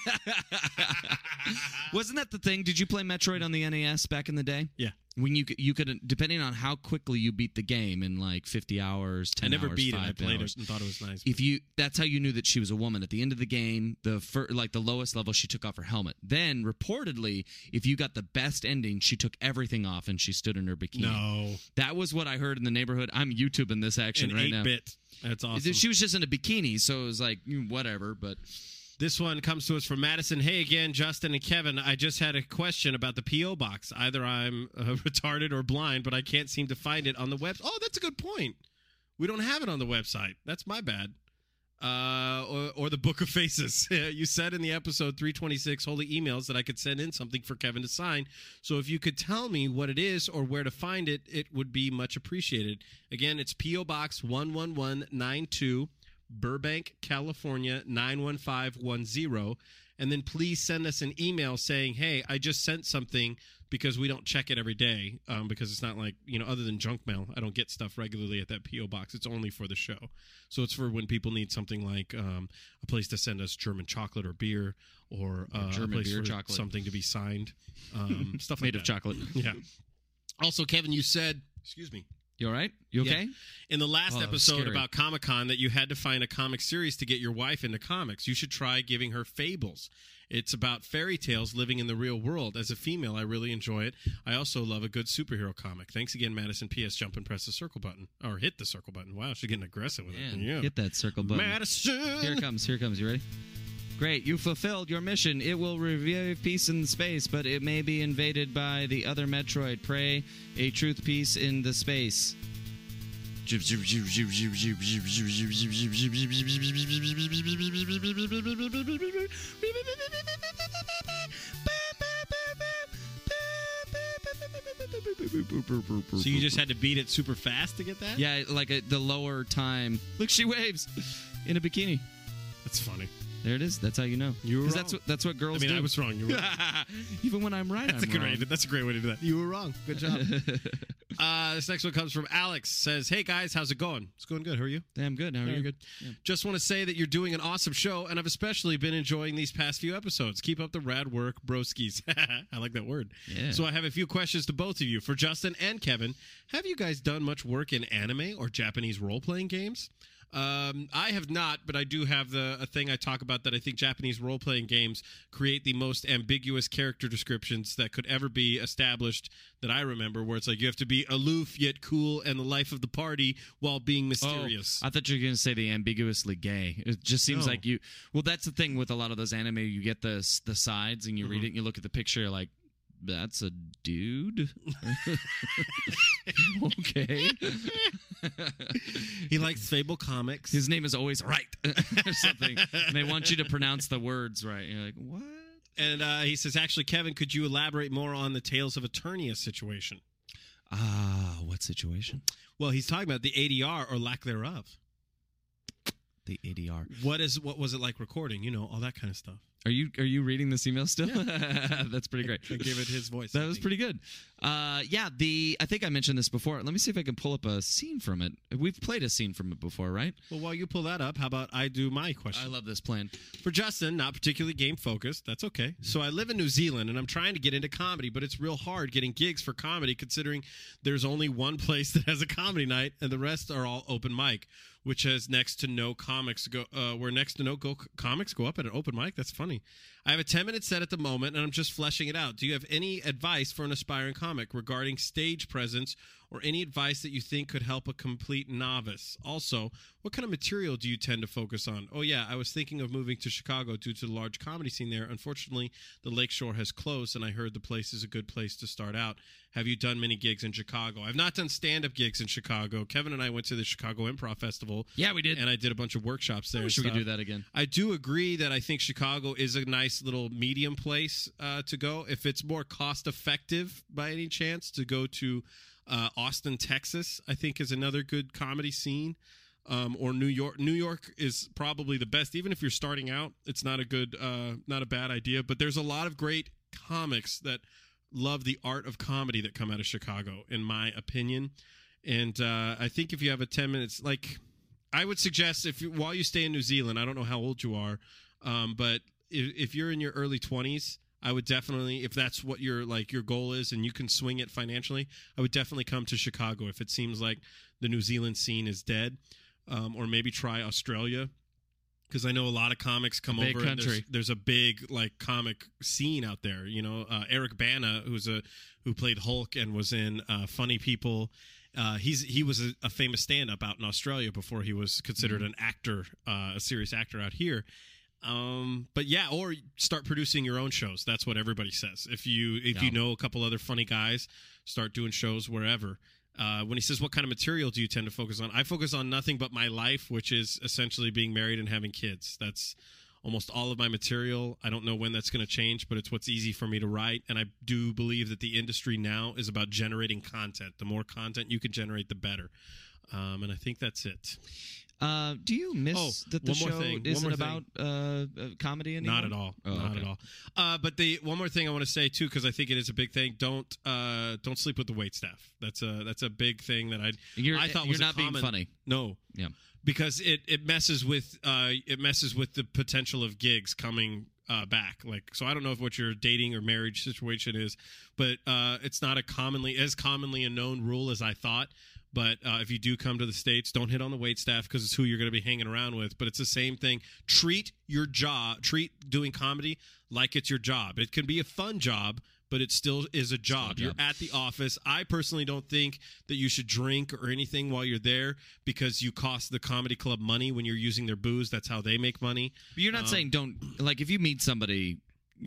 Wasn't that the thing? Did you play Metroid on the NES back in the day? Yeah. When you could, depending on how quickly you beat the game in like 50 hours, 10 I never hours, beat it. 5 I played hours. it and thought it was nice. That's how you knew that she was a woman. At the end of the game, the lowest level, she took off her helmet. Then, reportedly, if you got the best ending, she took everything off and she stood in her bikini. No. That was what I heard in the neighborhood. I'm YouTubing this action right now. 8-bit. That's awesome. She was just in a bikini, so it was like, whatever, but... This one comes to us from Madison. Hey again, Justin and Kevin. I just had a question about the P.O. box. Either I'm retarded or blind, but I can't seem to find it on the web. Oh, that's a good point. We don't have it on the website. That's my bad. Or the Book of Faces. You said in the episode 326 Holy Emails that I could send in something for Kevin to sign. So if you could tell me what it is or where to find it, it would be much appreciated. Again, it's P.O. Box 11192. Burbank, California, 91510. And then please send us an email saying, hey, I just sent something, because we don't check it every day, because it's not like, other than junk mail, I don't get stuff regularly at that P.O. box. It's only for the show. So it's for when people need something like a place to send us German chocolate or beer, or German a place beer for chocolate. something to be signed. Stuff Made like of that. chocolate. Yeah. Also, Kevin, you said, excuse me. You all right? You okay? Yeah. In the last episode scary. about Comic-Con that you had to find a comic series to get your wife into comics. You should try giving her Fables. It's about fairy tales living in the real world. As a female, I really enjoy it. I also love a good superhero comic. Thanks again, Madison. P.S. Jump and press the circle button. Or hit the circle button. Wow, she's getting aggressive with it. Yeah. Hit that circle button. Madison! Here it comes. You ready? Great. You fulfilled your mission. It will revive peace in space, but it may be invaded by the other Metroid. Pray a truth peace in the space. So you just had to beat it super fast to get that? Yeah, like the lower time. Look, she waves in a bikini. That's funny. There it is. That's how you know. You were 'Cause wrong. that's what girls do. I was wrong. You were wrong. Even when I'm right, That's I'm wrong. That's a great way to do that. You were wrong. Good job. This next one comes from Alex. Says, hey, guys, how's it going? It's going good. How are you? Damn good. How are you? Good. Yeah. Just want to say that you're doing an awesome show, and I've especially been enjoying these past few episodes. Keep up the rad work, broskies. I like that word. Yeah. So I have a few questions to both of you. For Justin and Kevin, have you guys done much work in anime or Japanese role-playing games? I have not, but I do have a thing I talk about that I think Japanese role-playing games create the most ambiguous character descriptions that could ever be established that I remember, where it's like you have to be aloof yet cool and the life of the party while being mysterious. I thought you were going to say the ambiguously gay. It just seems No. like you... Well, that's the thing with a lot of those anime. You get the sides and you read it and you look at the picture, you're like, that's a dude? Okay. He likes Fable comics. His name is always right or something. And they want you to pronounce the words right. You're like, what? And he says, actually, Kevin, could you elaborate more on the Tales of Eternia situation? What situation? Well, he's talking about the ADR or lack thereof. The ADR. What was it like recording? All that kind of stuff. Are you reading this email still? Yeah. That's pretty great. I gave it his voice. That was pretty good. I think I mentioned this before. Let me see if I can pull up a scene from it. We've played a scene from it before, right? Well, while you pull that up, how about I do my question? I love this plan. For Justin, not particularly game focused. That's okay. So I live in New Zealand, and I'm trying to get into comedy, but it's real hard getting gigs for comedy considering there's only one place that has a comedy night, and the rest are all open mic, which has next to no comics go. Where next to no comics go up at an open mic. That's funny. I have a 10-minute set at the moment, and I'm just fleshing it out. Do you have any advice for an aspiring comic regarding stage presence or any advice that you think could help a complete novice. Also, what kind of material do you tend to focus on? Oh, yeah, I was thinking of moving to Chicago due to the large comedy scene there. Unfortunately, the Lakeshore has closed, and I heard the place is a good place to start out. Have you done many gigs in Chicago? I've not done stand-up gigs in Chicago. Kevin and I went to the Chicago Improv Festival. Yeah, we did. And I did a bunch of workshops there. I wish we could do that again. I do agree that I think Chicago is a nice little medium place to go. If it's more cost-effective by any chance to go to Austin, Texas, I think is another good comedy scene. Or New York. New York is probably the best. Even if you're starting out, it's not a bad idea. But there's a lot of great comics that love the art of comedy that come out of Chicago, in my opinion. And I think if you have a 10 minutes, like I would suggest while you stay in New Zealand, I don't know how old you are, but if you're in your early 20s, I would definitely, if that's what your goal is and you can swing it financially, I would definitely come to Chicago if it seems like the New Zealand scene is dead, or maybe try Australia. Because I know a lot of comics come over. Country. And there's a big comic scene out there. You know, Eric Bana, who played Hulk and was in Funny People. He was a famous stand-up out in Australia before he was considered an actor, a serious actor out here. But yeah, or start producing your own shows. That's what everybody says. If you know a couple other funny guys, start doing shows wherever. When he says, what kind of material do you tend to focus on? I focus on nothing but my life, which is essentially being married and having kids. That's almost all of my material. I don't know when that's going to change, but it's what's easy for me to write. And I do believe that the industry now is about generating content. The more content you can generate, the better. And I think that's it. Do you miss that the show isn't about comedy anymore? Not at all. Oh, Not at all. But the one more thing I want to say too, because I think it is a big thing. Don't sleep with the wait staff. That's a big thing that I thought was you're not being funny. No. Yeah. Because it messes with the potential of gigs coming back. Like, so I don't know if what your dating or marriage situation is, but it's not as commonly a known rule as I thought. But if you do come to the States, don't hit on the wait staff because it's who you're going to be hanging around with. But it's the same thing. Treat doing comedy like it's your job. It can be a fun job, but it still is a job. You're at the office. I personally don't think that you should drink or anything while you're there because you cost the comedy club money when you're using their booze. That's how they make money. But you're not saying don't, like, if you meet somebody,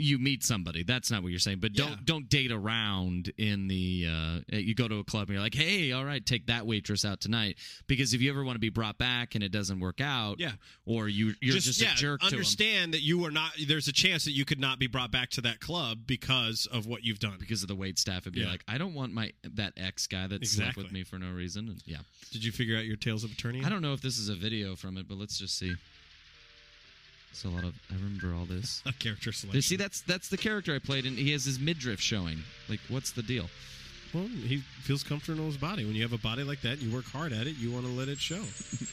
that's not what you're saying, but don't date around in the you go to a club and you're like, hey, all right, take that waitress out tonight, because if you ever want to be brought back and it doesn't work out, or you're just a jerk to them, understand that you are not, there's a chance that you could not be brought back to that club because of what you've done, because of the wait staff. It'd be like, I don't want that ex guy that slept with me for no reason. And did you figure out your Tales of Attorney? I don't know if this is a video from it, but let's just see. It's a lot of. I remember all this. A character selection. See, that's the character I played, and he has his midriff showing. Like, what's the deal? Well, he feels comfortable in his body. When you have a body like that, and you work hard at it, you want to let it show.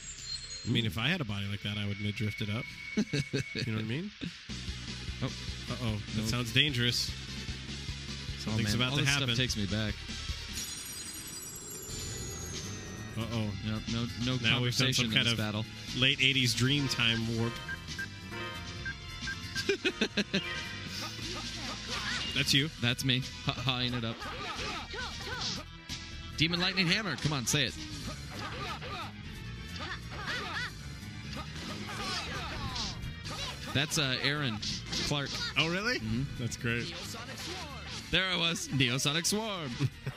I mean, if I had a body like that, I would midriff it up. You know what I mean? Oh, that sounds dangerous. Something's about to happen. All this stuff takes me back. No now conversation we've done some kind in this of battle. Late 80s dream time warp. That's you. That's me. Ha-haing it up. Demon Lightning Hammer. Come on, say it. That's Aaron Clark. Oh, really? Mm-hmm. That's great. There I was. Neosonic Swarm.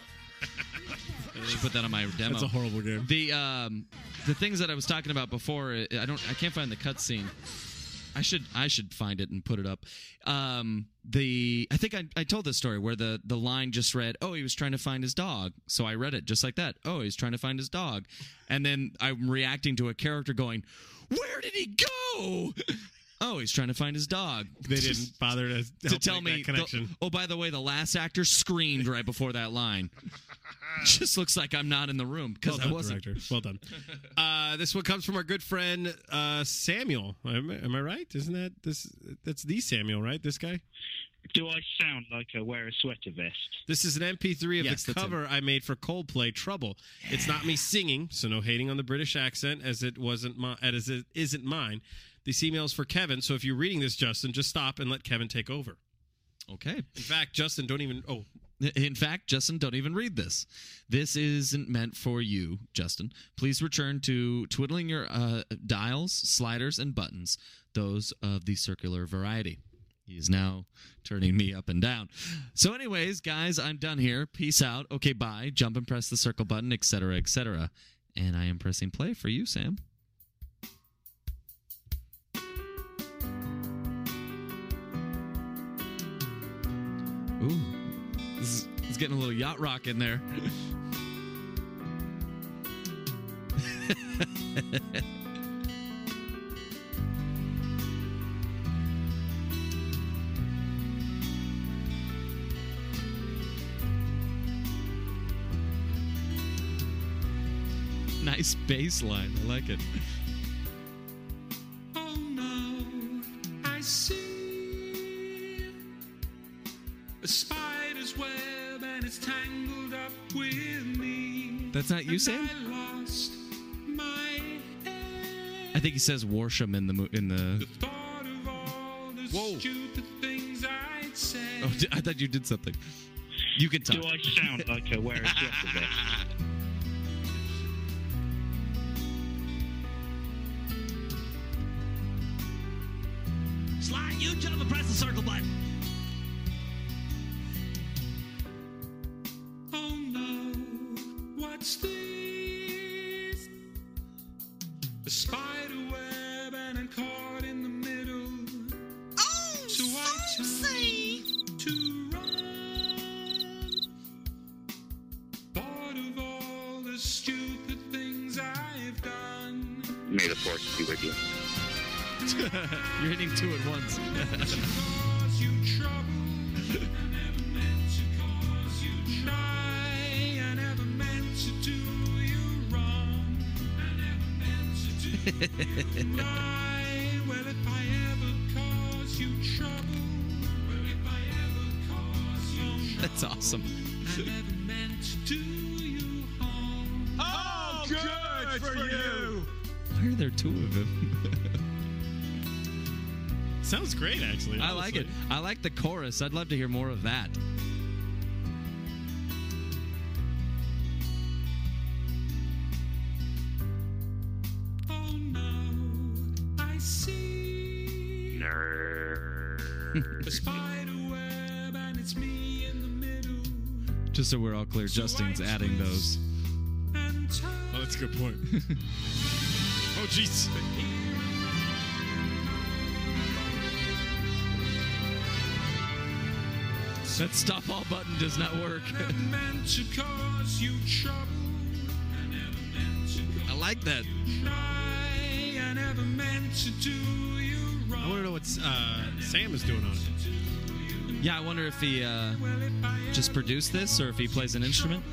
I should put that on my demo. That's a horrible game. The things that I was talking about before, I can't find the cutscene. I should find it and put it up. I think I told this story where the line just read, oh, he was trying to find his dog. So I read it just like that. Oh, he's trying to find his dog. And then I'm reacting to a character going, where did he go? Oh, he's trying to find his dog. They didn't bother to tell me that connection. By the way, the last actor screamed right before that line. Just looks like I'm not in the room because I wasn't. Director. Well done. This one comes from our good friend Samuel. Am I right? Isn't that this? That's the Samuel, right? This guy. Do I sound like I wear a sweater vest? This is an MP3 of the cover I made for Coldplay, Trouble. Yeah. It's not me singing, so no hating on the British accent, as it isn't mine. This email's for Kevin, so if you're reading this, Justin, just stop and let Kevin take over. Okay. In fact, Justin, don't even... Oh, In fact, Justin, don't even read this. This isn't meant for you, Justin. Please return to twiddling your dials, sliders, and buttons, those of the circular variety. He is now turning me up and down. So anyways, guys, I'm done here. Peace out. Okay, bye. Jump and press the circle button, etc., etc. And I am pressing play for you, Sam. Ooh, it's getting a little yacht rock in there. Nice bass line. I like it. Oh no, I see a spider's web and it's tangled up with me. That's not you, Sam? I lost my head. I think he says Worsham in the The thought of all the Whoa. stupid things I'd said. Oh, I thought you did something. You can talk. Do I sound like a wear a sweater vest? Slide, you jump and press the circle button. Oh no, what's this? A spider web and I'm caught in the middle. Oh, So I turn to run. Thought of all the stupid things I've done. May the force be with you. You're hitting two at once. Cause you trouble. I never meant to cause you try. I never meant to do you wrong. I never meant to do you right. Well, if I ever cause you trouble. Well, if I ever cause you trouble. That's awesome. I never meant to do you harm. Oh, good for you! Why are there two of him? Sounds great, actually. I like it. I like the chorus. I'd love to hear more of that. Oh no, I see Nerd. a spider web and it's me in the middle. Just so we're all clear, Justin's adding those. And Oh, that's a good point. Oh, jeez. That stop all button does not work. never meant to cause you trouble. I never meant to I like that. try. I never meant to do you I want to wrong. know what Sam is doing on it. Yeah, I wonder if he just produced this or if he plays an instrument.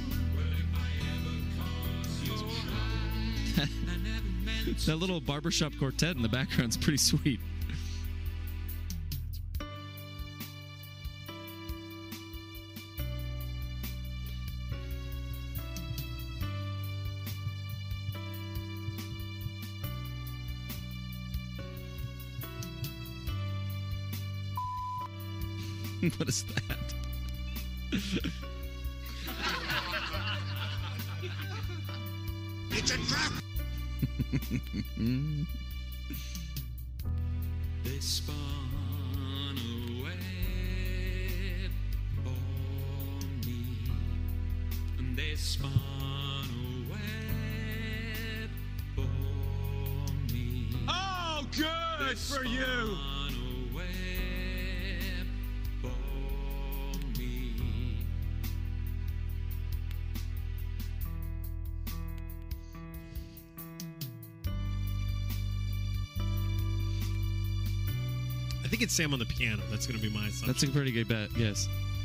That little barbershop quartet in the background's pretty sweet. What is that? It's a trap! They spun a web for me, and they spun a web for me. Oh, They good for you! spun a web for me. I think it's Sam on the piano. That's going to be my assumption. That's a pretty good bet, yes.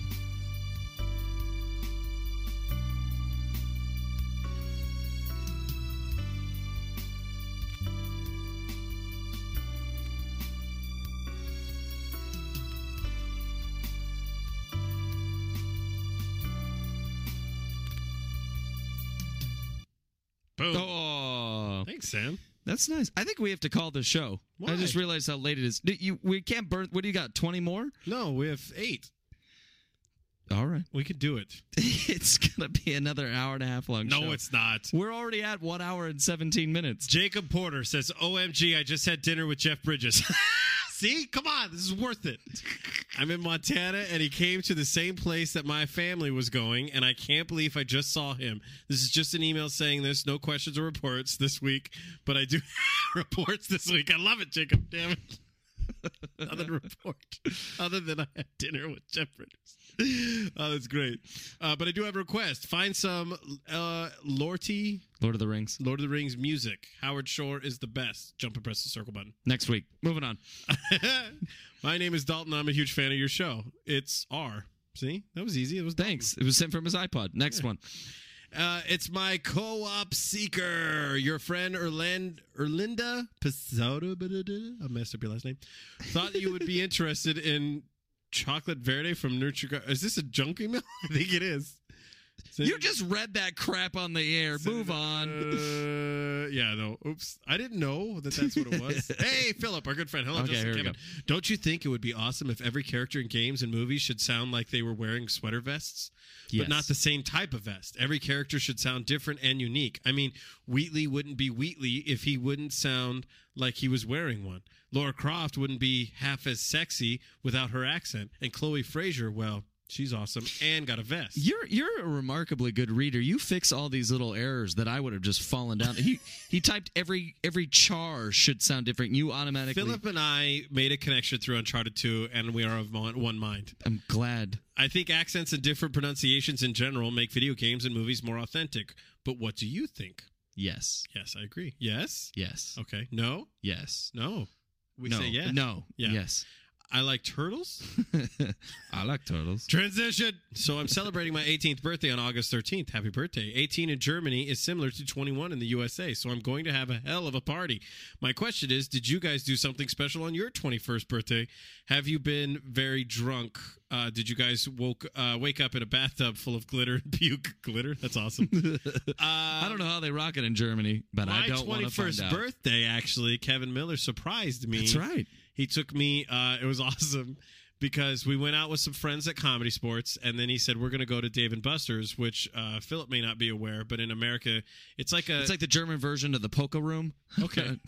Boom. Oh, Thanks, Sam. that's nice. I think we have to call the show. Why? I just realized how late it is. We can't burn. What do you got? 20 more? No, we have 8. All right. We could do it. It's going to be another hour and a half long show. No, it's not. We're already at 1 hour and 17 minutes. Jacob Porter says, OMG, I just had dinner with Jeff Bridges. See? Come on. This is worth it. I'm in Montana, and he came to the same place that my family was going, and I can't believe I just saw him. This is just an email saying this. No questions or reports this week, but I do reports this week. I love it, Jacob. Damn it. Nothing to report other than I had dinner with Jeff Bridges. Oh, that's great. But I do have a request. Find some Lord of the Rings. Lord of the Rings music. Howard Shore is the best. Jump and press the circle button. Next week. Moving on. My name is Dalton. I'm a huge fan of your show. It's R. See? That was easy. It was Thanks. It was sent from his iPod. Next one. It's my co-op seeker. Your friend Erlinda Pisaudo, I messed up your last name. Thought you would be interested in Chocolate Verde from Nurture. Is this a junk email? I think it is. You just read that crap on the air. Move on. Yeah, no. Oops. I didn't know that that's what it was. Hey, Philip, our good friend. Hello, Okay, Justin here we Kevin. go. Don't you think it would be awesome if every character in games and movies should sound like they were wearing sweater vests? Yes. But not the same type of vest. Every character should sound different and unique. I mean, Wheatley wouldn't be Wheatley if he wouldn't sound like he was wearing one. Laura Croft wouldn't be half as sexy without her accent. And Chloe Fraser, well, she's awesome and got a vest. You're a remarkably good reader. You fix all these little errors that I would have just fallen down. He typed every char should sound different. You automatically. Philip and I made a connection through Uncharted 2, and we are of one mind. I'm glad. I think accents and different pronunciations in general make video games and movies more authentic. But what do you think? Yes. Yes, I agree. Yes? Yes. Okay. No? Yes. No. We no. say yes. No. Yeah. Yes. I like turtles. I like turtles. Transition. So I'm celebrating my 18th birthday on August 13th. Happy birthday. 18 in Germany is similar to 21 in the USA, so I'm going to have a hell of a party. My question is, did you guys do something special on your 21st birthday? Have you been very drunk? Did you guys wake up in a bathtub full of glitter and puke? Glitter? That's awesome. I don't know how they rock it in Germany, but I don't want to find My out. 21st birthday, actually, Kevin Miller surprised me. That's right. He took me, it was awesome, because we went out with some friends at Comedy Sports, and then he said, we're going to go to Dave & Buster's, which Philip may not be aware, but in America, it's like the German version of the Polka Room. Okay.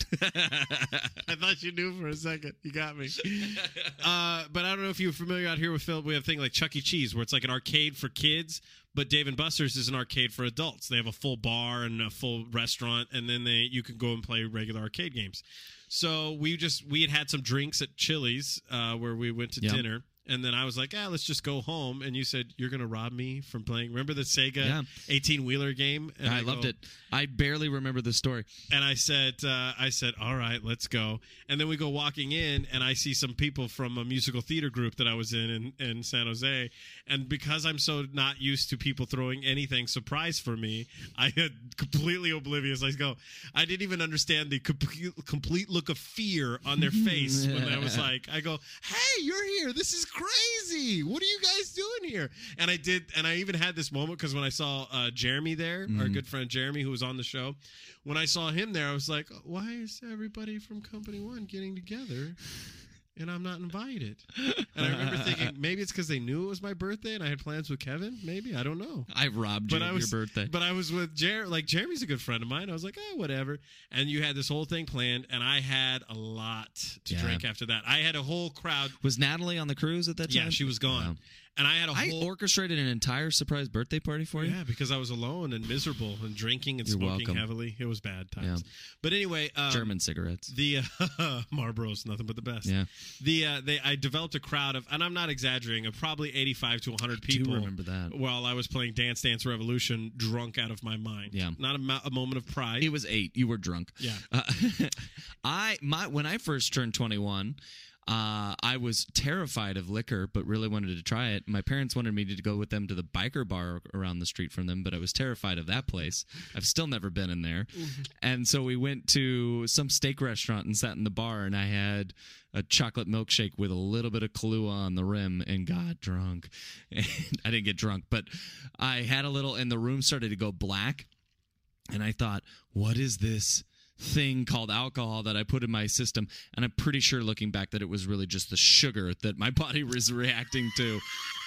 I thought you knew for a second. You got me. But I don't know if you're familiar out here with Philip. We have a thing like Chuck E. Cheese, where it's like an arcade for kids, but Dave & Buster's is an arcade for adults. They have a full bar and a full restaurant, and then you can go and play regular arcade games. So we had some drinks at Chili's where we went to dinner, and then I was like, let's just go home. And you said, you're going to rob me from playing. Remember the Sega 18-wheeler game? And I loved it. I barely remember the story. And I said, all right, let's go. And then we go walking in, and I see some people from a musical theater group that I was in San Jose. And because I'm so not used to people throwing anything surprise for me, I had completely oblivious. I didn't even understand the complete look of fear on their face when I was like, I go, hey, you're here. This is crazy. What are you guys doing here? And I even had this moment because when I saw Jeremy there, our good friend Jeremy, who was on the show, when I saw him there, I was like, why is everybody from Company One getting together and I'm not invited? And I remember thinking, maybe it's because they knew it was my birthday and I had plans with Kevin. Maybe. I don't know. I robbed you of your birthday. But I was with Jeremy's a good friend of mine. I was like, whatever. And you had this whole thing planned, and I had a lot to drink after that. I had a whole crowd. Was Natalie on the cruise at that time? Yeah, she was gone. Wow. And I had I orchestrated an entire surprise birthday party for you? Yeah, because I was alone and miserable and drinking and You're smoking welcome. heavily. It was bad times. Yeah. But anyway. German cigarettes. The Marlboro's nothing but the best. Yeah. I developed a crowd of, and I'm not exaggerating, of probably 85 to 100 people. I do remember that. While I was playing Dance Dance Revolution, drunk out of my mind. Yeah. Not a moment of pride. It was 8. You were drunk. Yeah. When I first turned 21, I was terrified of liquor, but really wanted to try it. My parents wanted me to go with them to the biker bar around the street from them, but I was terrified of that place. I've still never been in there. And so we went to some steak restaurant and sat in the bar, and I had a chocolate milkshake with a little bit of Kahlua on the rim and got drunk. And I didn't get drunk, but I had a little, and the room started to go black. And I thought, what is this thing called alcohol that I put in my system? And I'm pretty sure, looking back, that it was really just the sugar that my body was reacting to.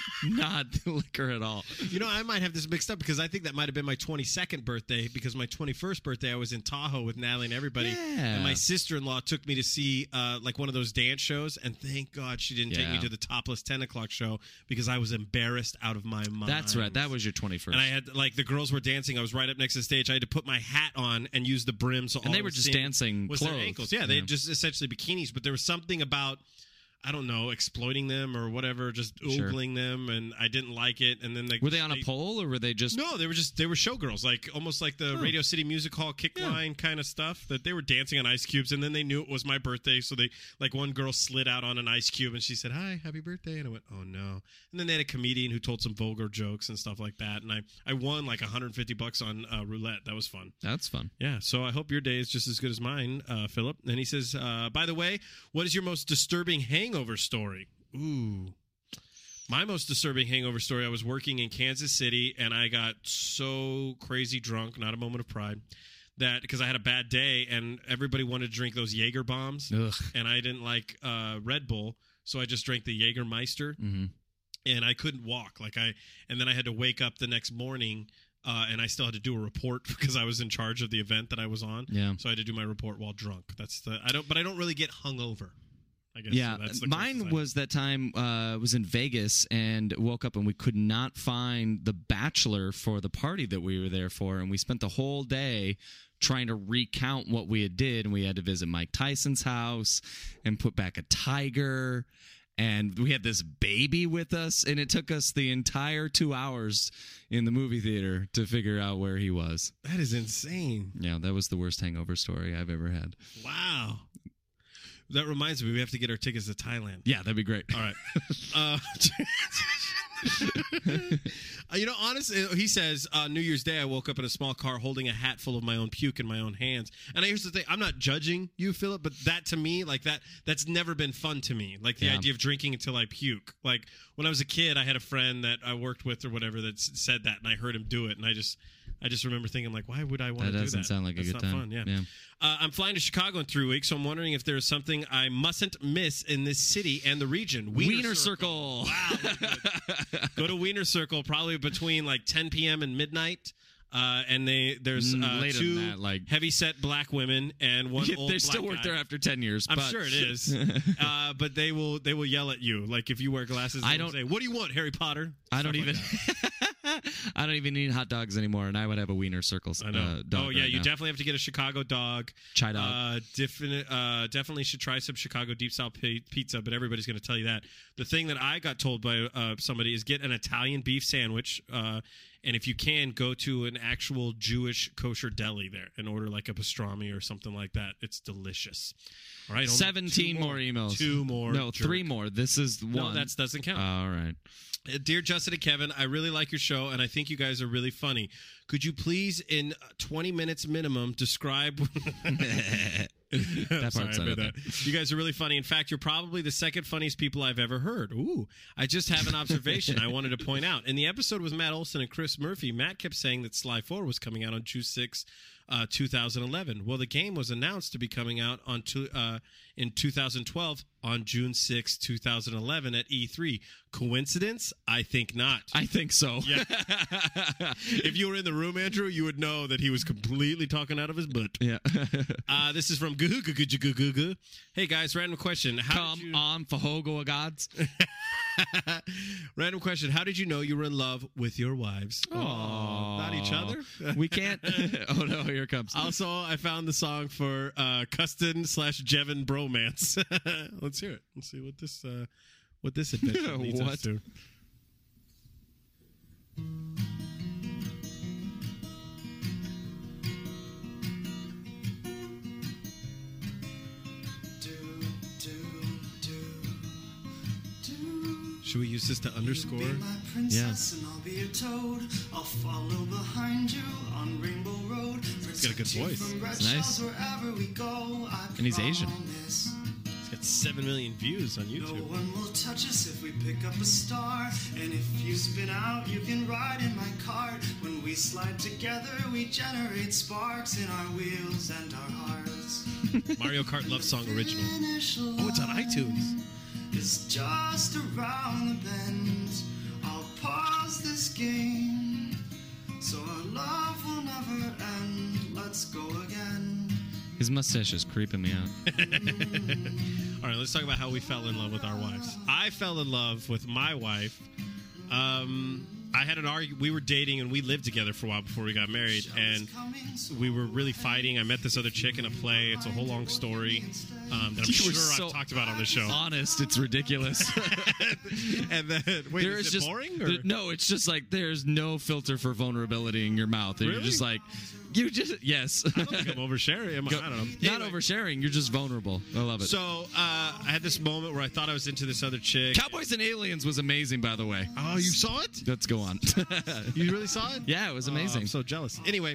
not liquor at all. You know, I might have this mixed up because I think that might have been my 22nd birthday because my 21st birthday I was in Tahoe with Natalie and everybody. Yeah. And my sister-in-law took me to see like one of those dance shows, and thank God she didn't take me to the Topless 10 o'clock show because I was embarrassed out of my mind. That's right. That was your 21st. And I had, like, the girls were dancing. I was right up next to the stage. I had to put my hat on and use the brim. So and all they were just dancing was clothes. their ankles. Yeah, they had just essentially bikinis, but there was something about, I don't know, exploiting them or whatever, just ogling them, and I didn't like it. And then were they on a pole or were they just? No, they were showgirls, like almost like the Radio City Music Hall kick line kind of stuff. That they were dancing on ice cubes, and then they knew it was my birthday, so they like one girl slid out on an ice cube, and she said, "Hi, happy birthday," and I went, "Oh no!" And then they had a comedian who told some vulgar jokes and stuff like that, and I won like $150 on roulette. That was fun. That's fun. Yeah, so I hope your day is just as good as mine, Philip. And he says, by the way, what is your most disturbing hangover story? Ooh. My most disturbing hangover story, I was working in Kansas City, and I got so crazy drunk, not a moment of pride, that because I had a bad day, and everybody wanted to drink those Jaeger bombs, and I didn't like Red Bull, so I just drank the Jägermeister, and I couldn't walk. And then I had to wake up the next morning, and I still had to do a report because I was in charge of the event that I was on. Yeah. So I had to do my report while drunk. But I don't really get hungover. I guess. Yeah, so that's the mine was that time was in Vegas and woke up and we could not find the bachelor for the party that we were there for, and we spent the whole day trying to recount what we had did, and we had to visit Mike Tyson's house and put back a tiger, and we had this baby with us, and it took us the entire 2 hours in the movie theater to figure out where he was. That is insane. Yeah, that was the worst hangover story I've ever had. Wow. That reminds me, we have to get our tickets to Thailand. Yeah, that'd be great. All right. You know, honestly, he says, New Year's Day, I woke up in a small car holding a hat full of my own puke in my own hands. And here's the thing, I'm not judging you, Philip, but that to me, like that's never been fun to me. Like the idea of drinking until I puke. Like when I was a kid, I had a friend that I worked with or whatever that said that, and I heard him do it, and I just remember thinking, like, why would I want to do that? That doesn't sound like a good time. Fun, yeah. I'm flying to Chicago in 3 weeks, so I'm wondering if there's something I mustn't miss in this city and the region. Wiener Circle. Wow. Go to Wiener Circle probably between like 10 p.m. and midnight. And there's two than that, like heavy-set black women and one old they still black work guy. there after 10 years. I'm sure it is. But they will yell at you. Like if you wear glasses, they'll say, "What do you want, Harry Potter?" I don't even I don't even need hot dogs anymore, and I would have a Wiener Circle I know. dog. You definitely have to get a Chicago dog. Chai dog. Definitely should try some Chicago deep style pizza, but everybody's going to tell you that. The thing that I got told by somebody is get an Italian beef sandwich, and if you can, go to an actual Jewish kosher deli there and order like a pastrami or something like that. It's delicious. All right, 17 more emails. 2 more. No, jerk. 3 more. This is one. No, that doesn't count. All right. Dear Justin and Kevin, I really like your show, and I think you guys are really funny. Could you please, in 20 minutes minimum, describe... That Sorry part's about not that. You guys are really funny. In fact, you're probably the second funniest people I've ever heard. Ooh, I just have an observation I wanted to point out. In the episode with Matt Olson and Chris Murphy, Matt kept saying that Sly 4 was coming out on June 6, 2011. Well, the game was announced to be coming out on in 2012 on June 6, 2011 at E3. Coincidence? I think not. I think so. Yeah. If you were in the room, Andrew, you would know that he was completely talking out of his butt. Yeah. This is from Goo. Hey guys, random question. Come on, Fahogo gods. Random question. How did you know you were in love with your wives? Oh, not each other? We can't. Oh no, here it comes. Also, I found the song for Custon/Jevin bromance. Let's hear it. Let's see what this adventure leads us to. Should we use this to underscore? Yeah. I'll be your toad. I'll follow behind you on Rainbow Road. He's got a good voice. It's nice. Wherever we go, And he's Asian. promise. He's got 7 million views on No YouTube. one will touch us if we pick up a star. And if you spin out, you can ride in my cart. When we slide together, we generate sparks in our wheels and our hearts. Mario Kart Love Song Original. Finish Oh, it's on line iTunes. is just around the bend. asking. So our love will never end. Let's go again. His mustache is creeping me out. All right, let's talk about how we fell in love with our wives. I fell in love with my wife. I had an argument. We were dating and we lived together for a while before we got married, and we were really fighting. I met this other chick in a play. It's a whole long story that I'm sure I've talked about on the show. Honest, it's ridiculous. And then, wait, is it boring? Or? No, it's just like there's no filter for vulnerability in your mouth. And Really? You're just like, yes. I don't think I'm oversharing. I don't know. Not oversharing. You're just vulnerable. I love it. So I had this moment where I thought I was into this other chick. Cowboys and Aliens was amazing, by the way. Oh, you saw it? Let's go on. You really saw it? Yeah, it was amazing. I'm so jealous. Anyway,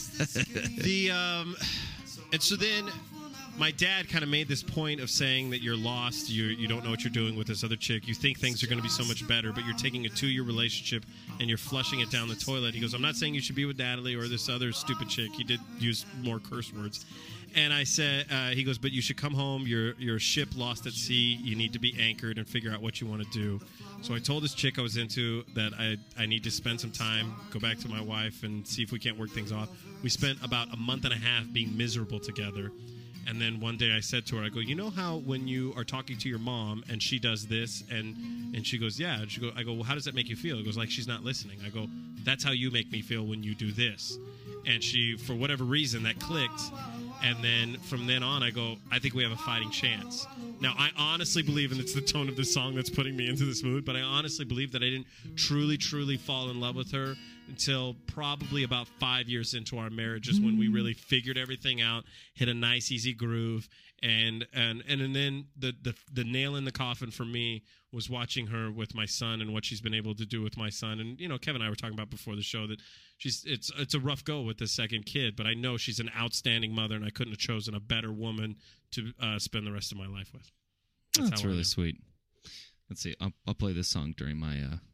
and so then my dad kind of made this point of saying that you're lost, you don't know what you're doing with this other chick, you think things are going to be so much better, but you're taking a 2-year relationship and you're flushing it down the toilet. He goes, I'm not saying you should be with Natalie or this other stupid chick. He did use more curse words. And I said, he goes, but you should come home. You're a ship lost at sea. You need to be anchored and figure out what you want to do. So I told this chick I was into that I need to spend some time, go back to my wife, and see if we can't work things off. We spent about a month and a half being miserable together. And then one day I said to her, I go, you know how when you are talking to your mom and she does this, and she goes, yeah. And I go, well, how does that make you feel? It goes, like she's not listening. I go, that's how you make me feel when you do this. And she, for whatever reason, that clicked. And then from then on, I go, I think we have a fighting chance. Now, I honestly believe, and it's the tone of this song that's putting me into this mood, but I honestly believe that I didn't truly fall in love with her until probably about 5 years into our marriage is when we really figured everything out, hit a nice, easy groove. And then the nail in the coffin for me was watching her with my son and what she's been able to do with my son. And, Kevin and I were talking about before the show that it's a rough go with the second kid, but I know she's an outstanding mother, and I couldn't have chosen a better woman to spend the rest of my life with. That's really sweet. Let's see. I'll play this song during my...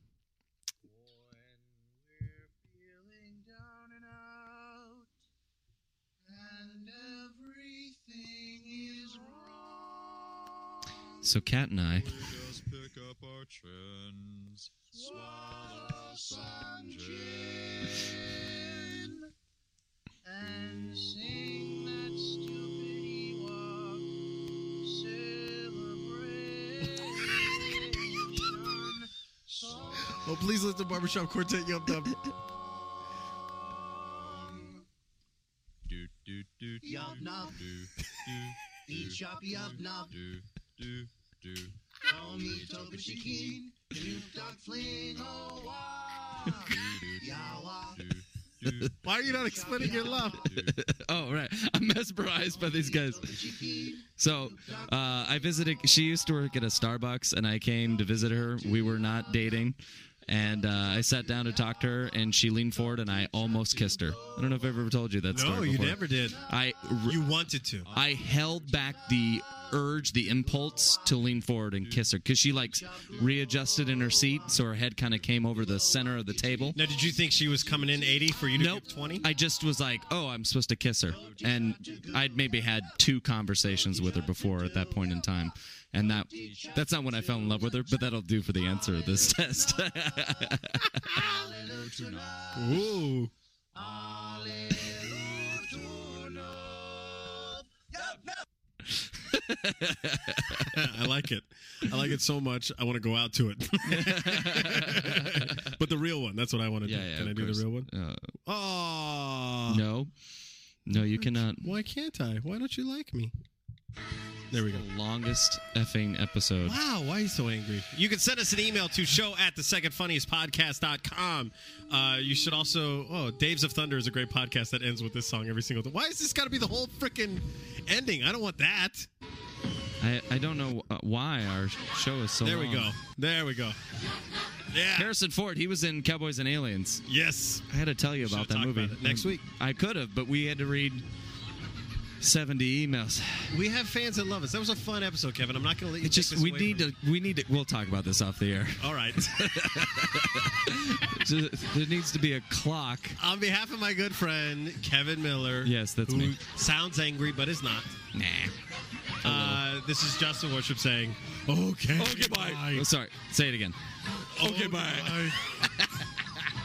So Kat and I... Just pick up our trends, swallow some gin, and sing that stupid Ewok celebration song. Oh, please let the Barbershop Quartet Yup Dub. Yup Nub. Eat shop Yup Nub. Call me Token Shikeen, Snoop Dogg Fling, oh, wah, yawa. Why are you not explaining your love? Oh, right. I'm mesmerized by these guys. So, I visited... She used to work at a Starbucks, and I came to visit her. We were not dating. And I sat down to talk to her, and she leaned forward, and I almost kissed her. I don't know if I've ever told you that story before. No, you never did. You wanted to. I held back the urge, the impulse to lean forward and kiss her, because she, readjusted in her seat, so her head kind of came over the center of the table. Now, did you think she was coming in 80 for you to give 20? I just was like, oh, I'm supposed to kiss her. And I'd maybe had 2 conversations with her before at that point in time. And that's not when I fell in love with her, but that'll do for the answer of this test. Ooh. I like it. I like it so much. I want to go out to it. But the real one. That's what I want to do. Yeah, Can I do the real one? Oh. No, you cannot. Why can't I? Why don't you like me? There we go. The longest effing episode. Wow, why are you so angry? You can send us an email to show@thesecondfunniestpodcast.com. You should also... Daves of Thunder is a great podcast that ends with this song every single time. Why has this got to be the whole freaking ending? I don't want that. I don't know why our show is so long. There we go. Yeah. Harrison Ford, he was in Cowboys and Aliens. Yes. I had to tell you about that movie. About it next week. I could have, but we had to read 70 emails. We have fans that love us. That was a fun episode, Kevin. I'm not going to let you take this away from we need to. We'll talk about this off the air. All right. There needs to be a clock. On behalf of my good friend Kevin Miller. Yes, that's me. Sounds angry, but is not. Nah. This is Justin Worship saying, okay, bye. Oh, sorry. Say it again. Okay, bye.